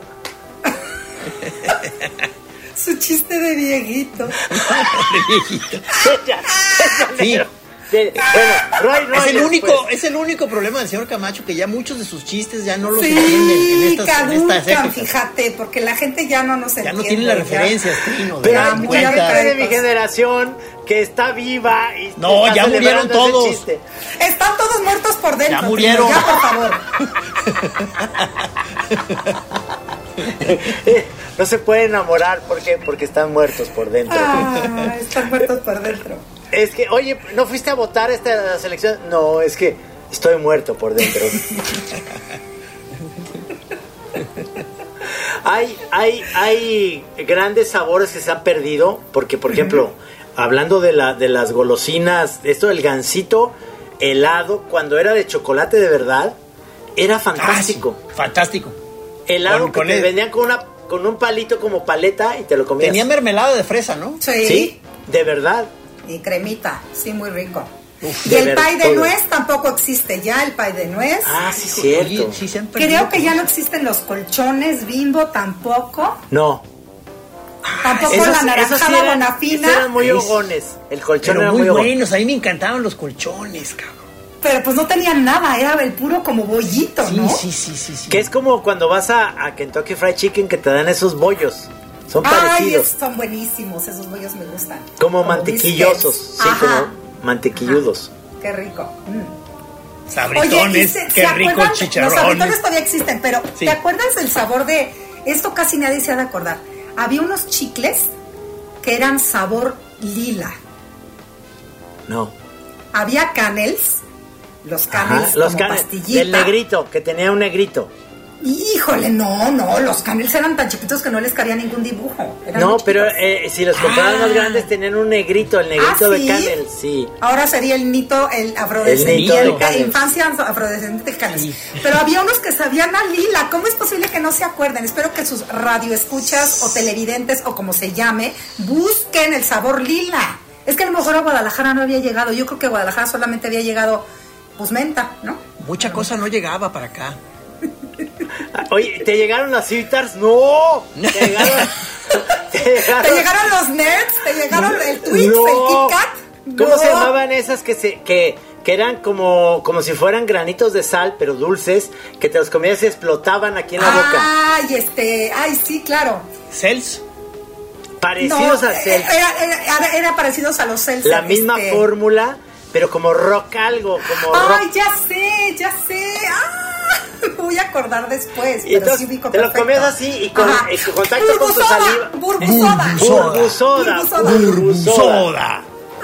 Su chiste de viejito. De viejito. Ella, sí. De, bueno, Roy, Roy, es el único, pues. es el único problema del señor Camacho, que ya muchos de sus chistes ya no los sí, entienden en estas, caducan, en estas épocas. Fíjate, porque la gente ya no nos entiende. Ya no tiene las referencias, Trino. Pero hay mucha gente de mi generación que está viva y no, ya murieron todos. Están todos muertos por dentro. Ya murieron. Trino, ya, por favor. No se pueden enamorar porque porque están muertos por dentro. Ah, están muertos por dentro. Es que, oye, ¿no fuiste a votar esta selección? No, es que estoy muerto por dentro. hay, hay, hay grandes sabores que se han perdido, porque, por ejemplo, hablando de la, de las golosinas, esto del gansito helado, cuando era de chocolate de verdad, era fantástico. Ah, sí, fantástico. Helado con, que con te el... vendían con una con un palito como paleta y te lo comías. Tenía mermelada de fresa, ¿no? Sí. Sí, de verdad. Y cremita, sí, muy rico. Uf, y el pay de todo. nuez tampoco existe ya, el pay de nuez. Ah, sí, cierto. Oye, sí, se Creo que ya no existen los colchones Bimbo tampoco. No. Tampoco esos, la naranjada esos eran, bonafina. Esos eran muy hogones. El colchón Pero era muy, muy buenos, a mí me encantaban los colchones, cabrón. Pero pues no tenían nada, era el puro como bollito, sí, ¿no? Sí, sí, sí, sí. Que es como cuando vas a, a Kentucky Fried Chicken que te dan esos bollos. Son Ay, parecidos. Ay, son buenísimos, esos bollos me gustan. Como, como mantequillosos, sí, Ajá. como mantequilludos. Ajá. Qué rico. Mm. Sabritones, Oye, se, qué ¿se rico el chicharrón. Los sabritones todavía existen, pero sí. ¿te acuerdas del sabor de...? Esto casi nadie se ha de acordar. Había unos chicles que eran sabor lila. No. Había canels, los canels Ajá, los como canels, pastillita. del negrito, que tenía un negrito. Híjole, no, no, los canels eran tan chiquitos que no les caía ningún dibujo. Eran no, pero eh, si los compraban ah. más grandes tenían un negrito, el negrito ¿Ah, de sí? canel, sí. Ahora sería el nito, el afrodescendiente, el nito infancia afrodescendiente de canel. Sí. Pero había unos que sabían a lila. ¿Cómo es posible que no se acuerden? Espero que sus radioescuchas o televidentes o como se llame, busquen el sabor lila. Es que a lo mejor a Guadalajara no había llegado. Yo creo que a Guadalajara solamente había llegado, pues, menta, ¿no? Mucha cosa no llegaba para acá. Oye, ¿te llegaron las Citars? ¡No! ¿Te llegaron, te llegaron, ¿Te llegaron los Nerds? ¿Te llegaron no, el Twix, no. el Kit Kat? ¿Cómo no. se llamaban esas que se que, que eran como, como si fueran granitos de sal, pero dulces, que te los comías y explotaban aquí en la ay, boca? Ay, este, ay, sí, claro. ¿Cels? Parecidos no, a Cels. Era, era, era parecidos a los Cels. La misma este... fórmula, pero como rock algo, como ay, rock. ya sé, ya sé. Ah, me voy a acordar después. Y entonces pero sí te lo comías así y con Ajá. en contacto con tu saliva. Burbusoda. Burbusoda. Burbusoda. Burbusoda.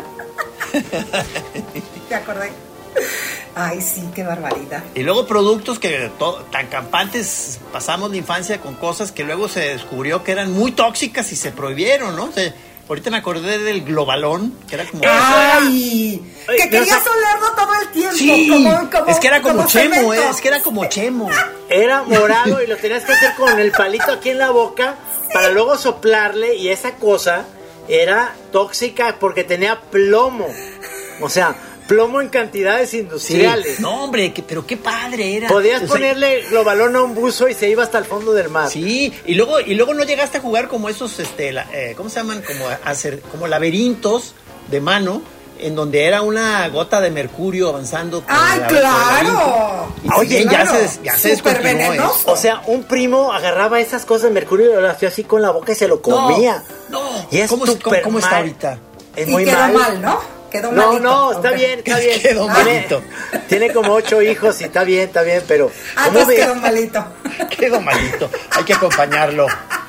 Te acordé. Ay, sí, qué barbaridad. Y luego productos que to- tan campantes pasamos la infancia con cosas que luego se descubrió que eran muy tóxicas y se prohibieron, ¿no? O sea, ahorita me acordé del Globalón, que era como... ¡Ay! Oye, que querías no, olerlo todo el tiempo. Sí, como, como, es que era como, como chemo, cemento. eh, es que era como chemo. Era morado y lo tenías que hacer con el palito aquí en la boca sí. para luego soplarle, y esa cosa era tóxica porque tenía plomo. O sea, plomo en cantidades industriales. Sí. No, hombre, que, pero qué padre era. Podías o sea, ponerle Globalón a un buzo y se iba hasta el fondo del mar. Sí, y luego y luego no llegaste a jugar como esos, este, la, eh, ¿cómo se llaman? Como hacer, como laberintos de mano, en donde era una gota de mercurio avanzando. ¡Ay, la, claro! Y oye, sí, claro. ya se, ya se descontinuó eso. O sea, un primo agarraba esas cosas de mercurio y lo hacía así con la boca y se lo comía. No, no. Y es ¿Cómo, ¿cómo, ¿cómo está ahorita? Es y muy quedó mal. mal, ¿no? Quedó no, malito. no, está okay. bien, está bien. Quedó malito. Tiene, tiene como ocho hijos y está bien, está bien, pero... Ah, pues quedó malito. Quedó malito, hay que acompañarlo.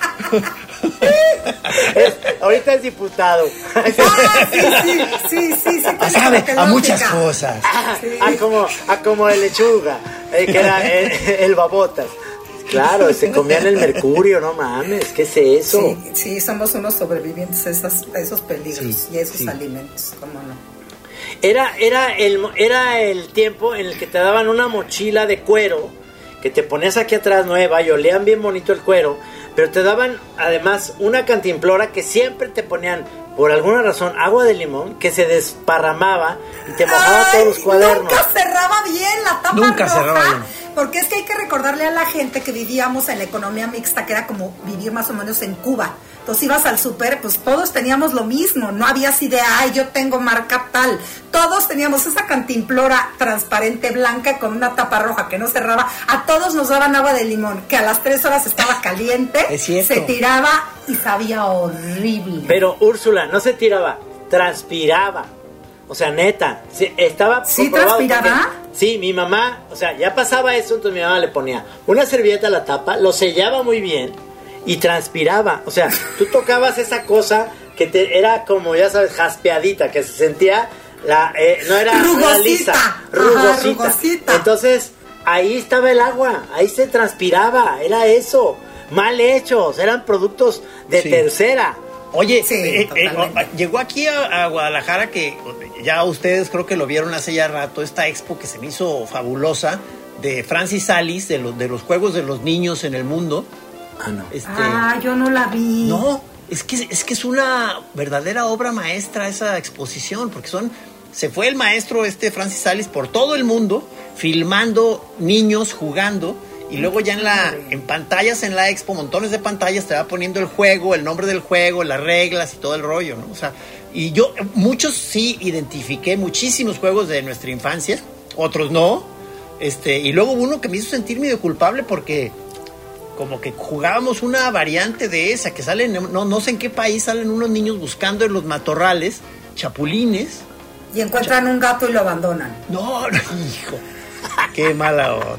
Es, ahorita es diputado. Ah, sí, sí, sí, sí, sí. Sabe a muchas cosas. Ah, sí. a, como, a como el lechuga, eh, que era el, el babotas. Claro, se comían el mercurio, no mames, ¿qué es eso? Sí, sí, somos unos sobrevivientes a, esas, a esos peligros sí, y a esos sí. alimentos, ¿cómo no? Era, era, el, era el tiempo en el que te daban una mochila de cuero, que te ponías aquí atrás nueva y olían bien bonito el cuero, pero te daban además una cantimplora que siempre te ponían, por alguna razón, agua de limón que se desparramaba y te mojaba Ay, todos los cuadernos. Nunca cerraba bien la tapa Nunca roja, cerraba bien. Porque es que hay que recordarle a la gente que vivíamos en la economía mixta, que era como vivir más o menos en Cuba. Entonces ibas al súper, pues todos teníamos lo mismo, no había así de, ay, yo tengo marca tal. Todos teníamos esa cantimplora transparente blanca con una tapa roja que no cerraba. A todos nos daban agua de limón, que a las tres horas estaba caliente, es cierto. Se tiraba y sabía horrible. Pero Úrsula, no se tiraba, transpiraba. O sea, neta, sí, estaba ¿Sí transpiraba? Porque, sí, mi mamá, o sea, ya pasaba eso, entonces mi mamá le ponía una servilleta a la tapa, lo sellaba muy bien y transpiraba. O sea, tú tocabas esa cosa que te, era como, ya sabes, jaspeadita, que se sentía, la eh, no era, rugosita, era lisa, rugosita. Ajá, rugosita. Entonces, ahí estaba el agua, ahí se transpiraba, era eso. Mal hechos, eran productos de sí. tercera. Oye, sí, eh, eh, llegó aquí a, a Guadalajara, que ya ustedes creo que lo vieron hace ya rato, esta expo que se me hizo fabulosa, de Francis Salis, de, lo, de los juegos de los niños en el mundo. Ah, no. Este, ah, yo no la vi. No, es que, es que es una verdadera obra maestra esa exposición, porque son... Se fue el maestro este Francis Salis por todo el mundo, filmando niños jugando, y luego ya en la en pantallas en la expo, montones de pantallas, te va poniendo el juego, el nombre del juego, las reglas y todo el rollo, ¿no? O sea, y yo, muchos sí identifiqué muchísimos juegos de nuestra infancia, otros no, este, y luego uno que me hizo sentir medio culpable porque como que jugábamos una variante de esa, que salen, no, no sé en qué país salen unos niños buscando en los matorrales chapulines. Y encuentran Cha- un gato y lo abandonan. No, no, hijo, qué mala onda.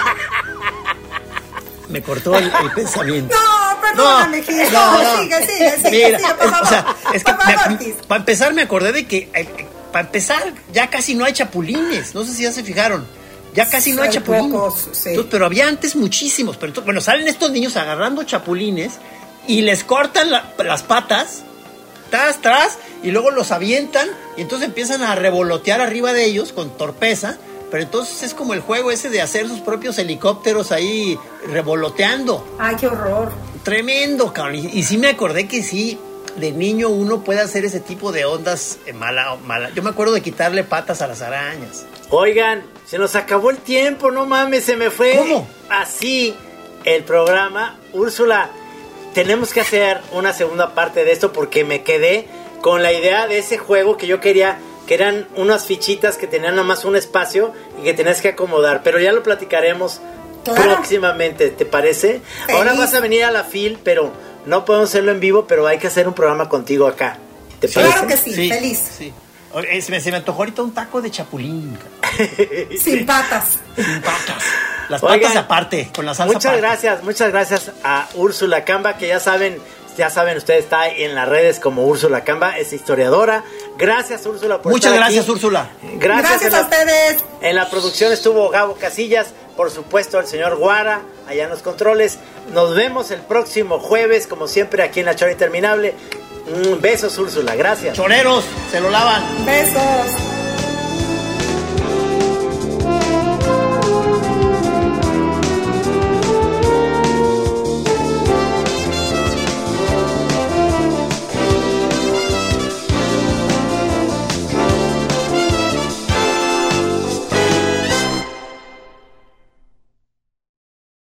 Me cortó el, el pensamiento. No, perdóname, no, Gil. No, no, sigue, sigue, sigue. Mira, sigue, por favor. O sea, es que para pa empezar me acordé de que, eh, para empezar, ya casi no hay chapulines. No sé si ya se fijaron. Ya casi no hay, hay chapulines. Pocos, sí. Entonces, pero había antes muchísimos. Pero entonces, bueno, salen estos niños agarrando chapulines y les cortan la, las patas, tras, tras, y luego los avientan y entonces empiezan a revolotear arriba de ellos con torpeza. Pero entonces es como el juego ese de hacer sus propios helicópteros ahí revoloteando. Ay, qué horror. Tremendo, cabrón. Y, y sí me acordé que sí, de niño uno puede hacer ese tipo de ondas eh, mala, mala. Yo me acuerdo de quitarle patas a las arañas. Oigan, se nos acabó el tiempo, no mames, se me fue. ¿Cómo? Así el programa. Úrsula, tenemos que hacer una segunda parte de esto porque me quedé con la idea de ese juego que yo quería, que eran unas fichitas que tenían nada más un espacio y que tenías que acomodar, pero ya lo platicaremos claro. próximamente, ¿te parece? Feliz. Ahora vas a venir a la F I L, pero no podemos hacerlo en vivo, pero hay que hacer un programa contigo acá. ¿Te claro parece? que sí, sí feliz. Sí. Se me, se me antojó ahorita un taco de chapulín. Sin patas. Sin patas. Las patas Oigan, aparte, con la salsa Muchas aparte. gracias, muchas gracias a Úrsula Camba, que ya saben, ya saben, usted está en las redes como Úrsula Camba, es historiadora. Gracias, Úrsula, por Muchas estar gracias, aquí. Úrsula. Gracias, gracias la, a ustedes. En la producción estuvo Gabo Casillas, por supuesto el señor Guara, allá en los controles. Nos vemos el próximo jueves, como siempre, aquí en La Chora Interminable. Mm, besos, Úrsula, gracias. Choreros, se lo lavan. Besos.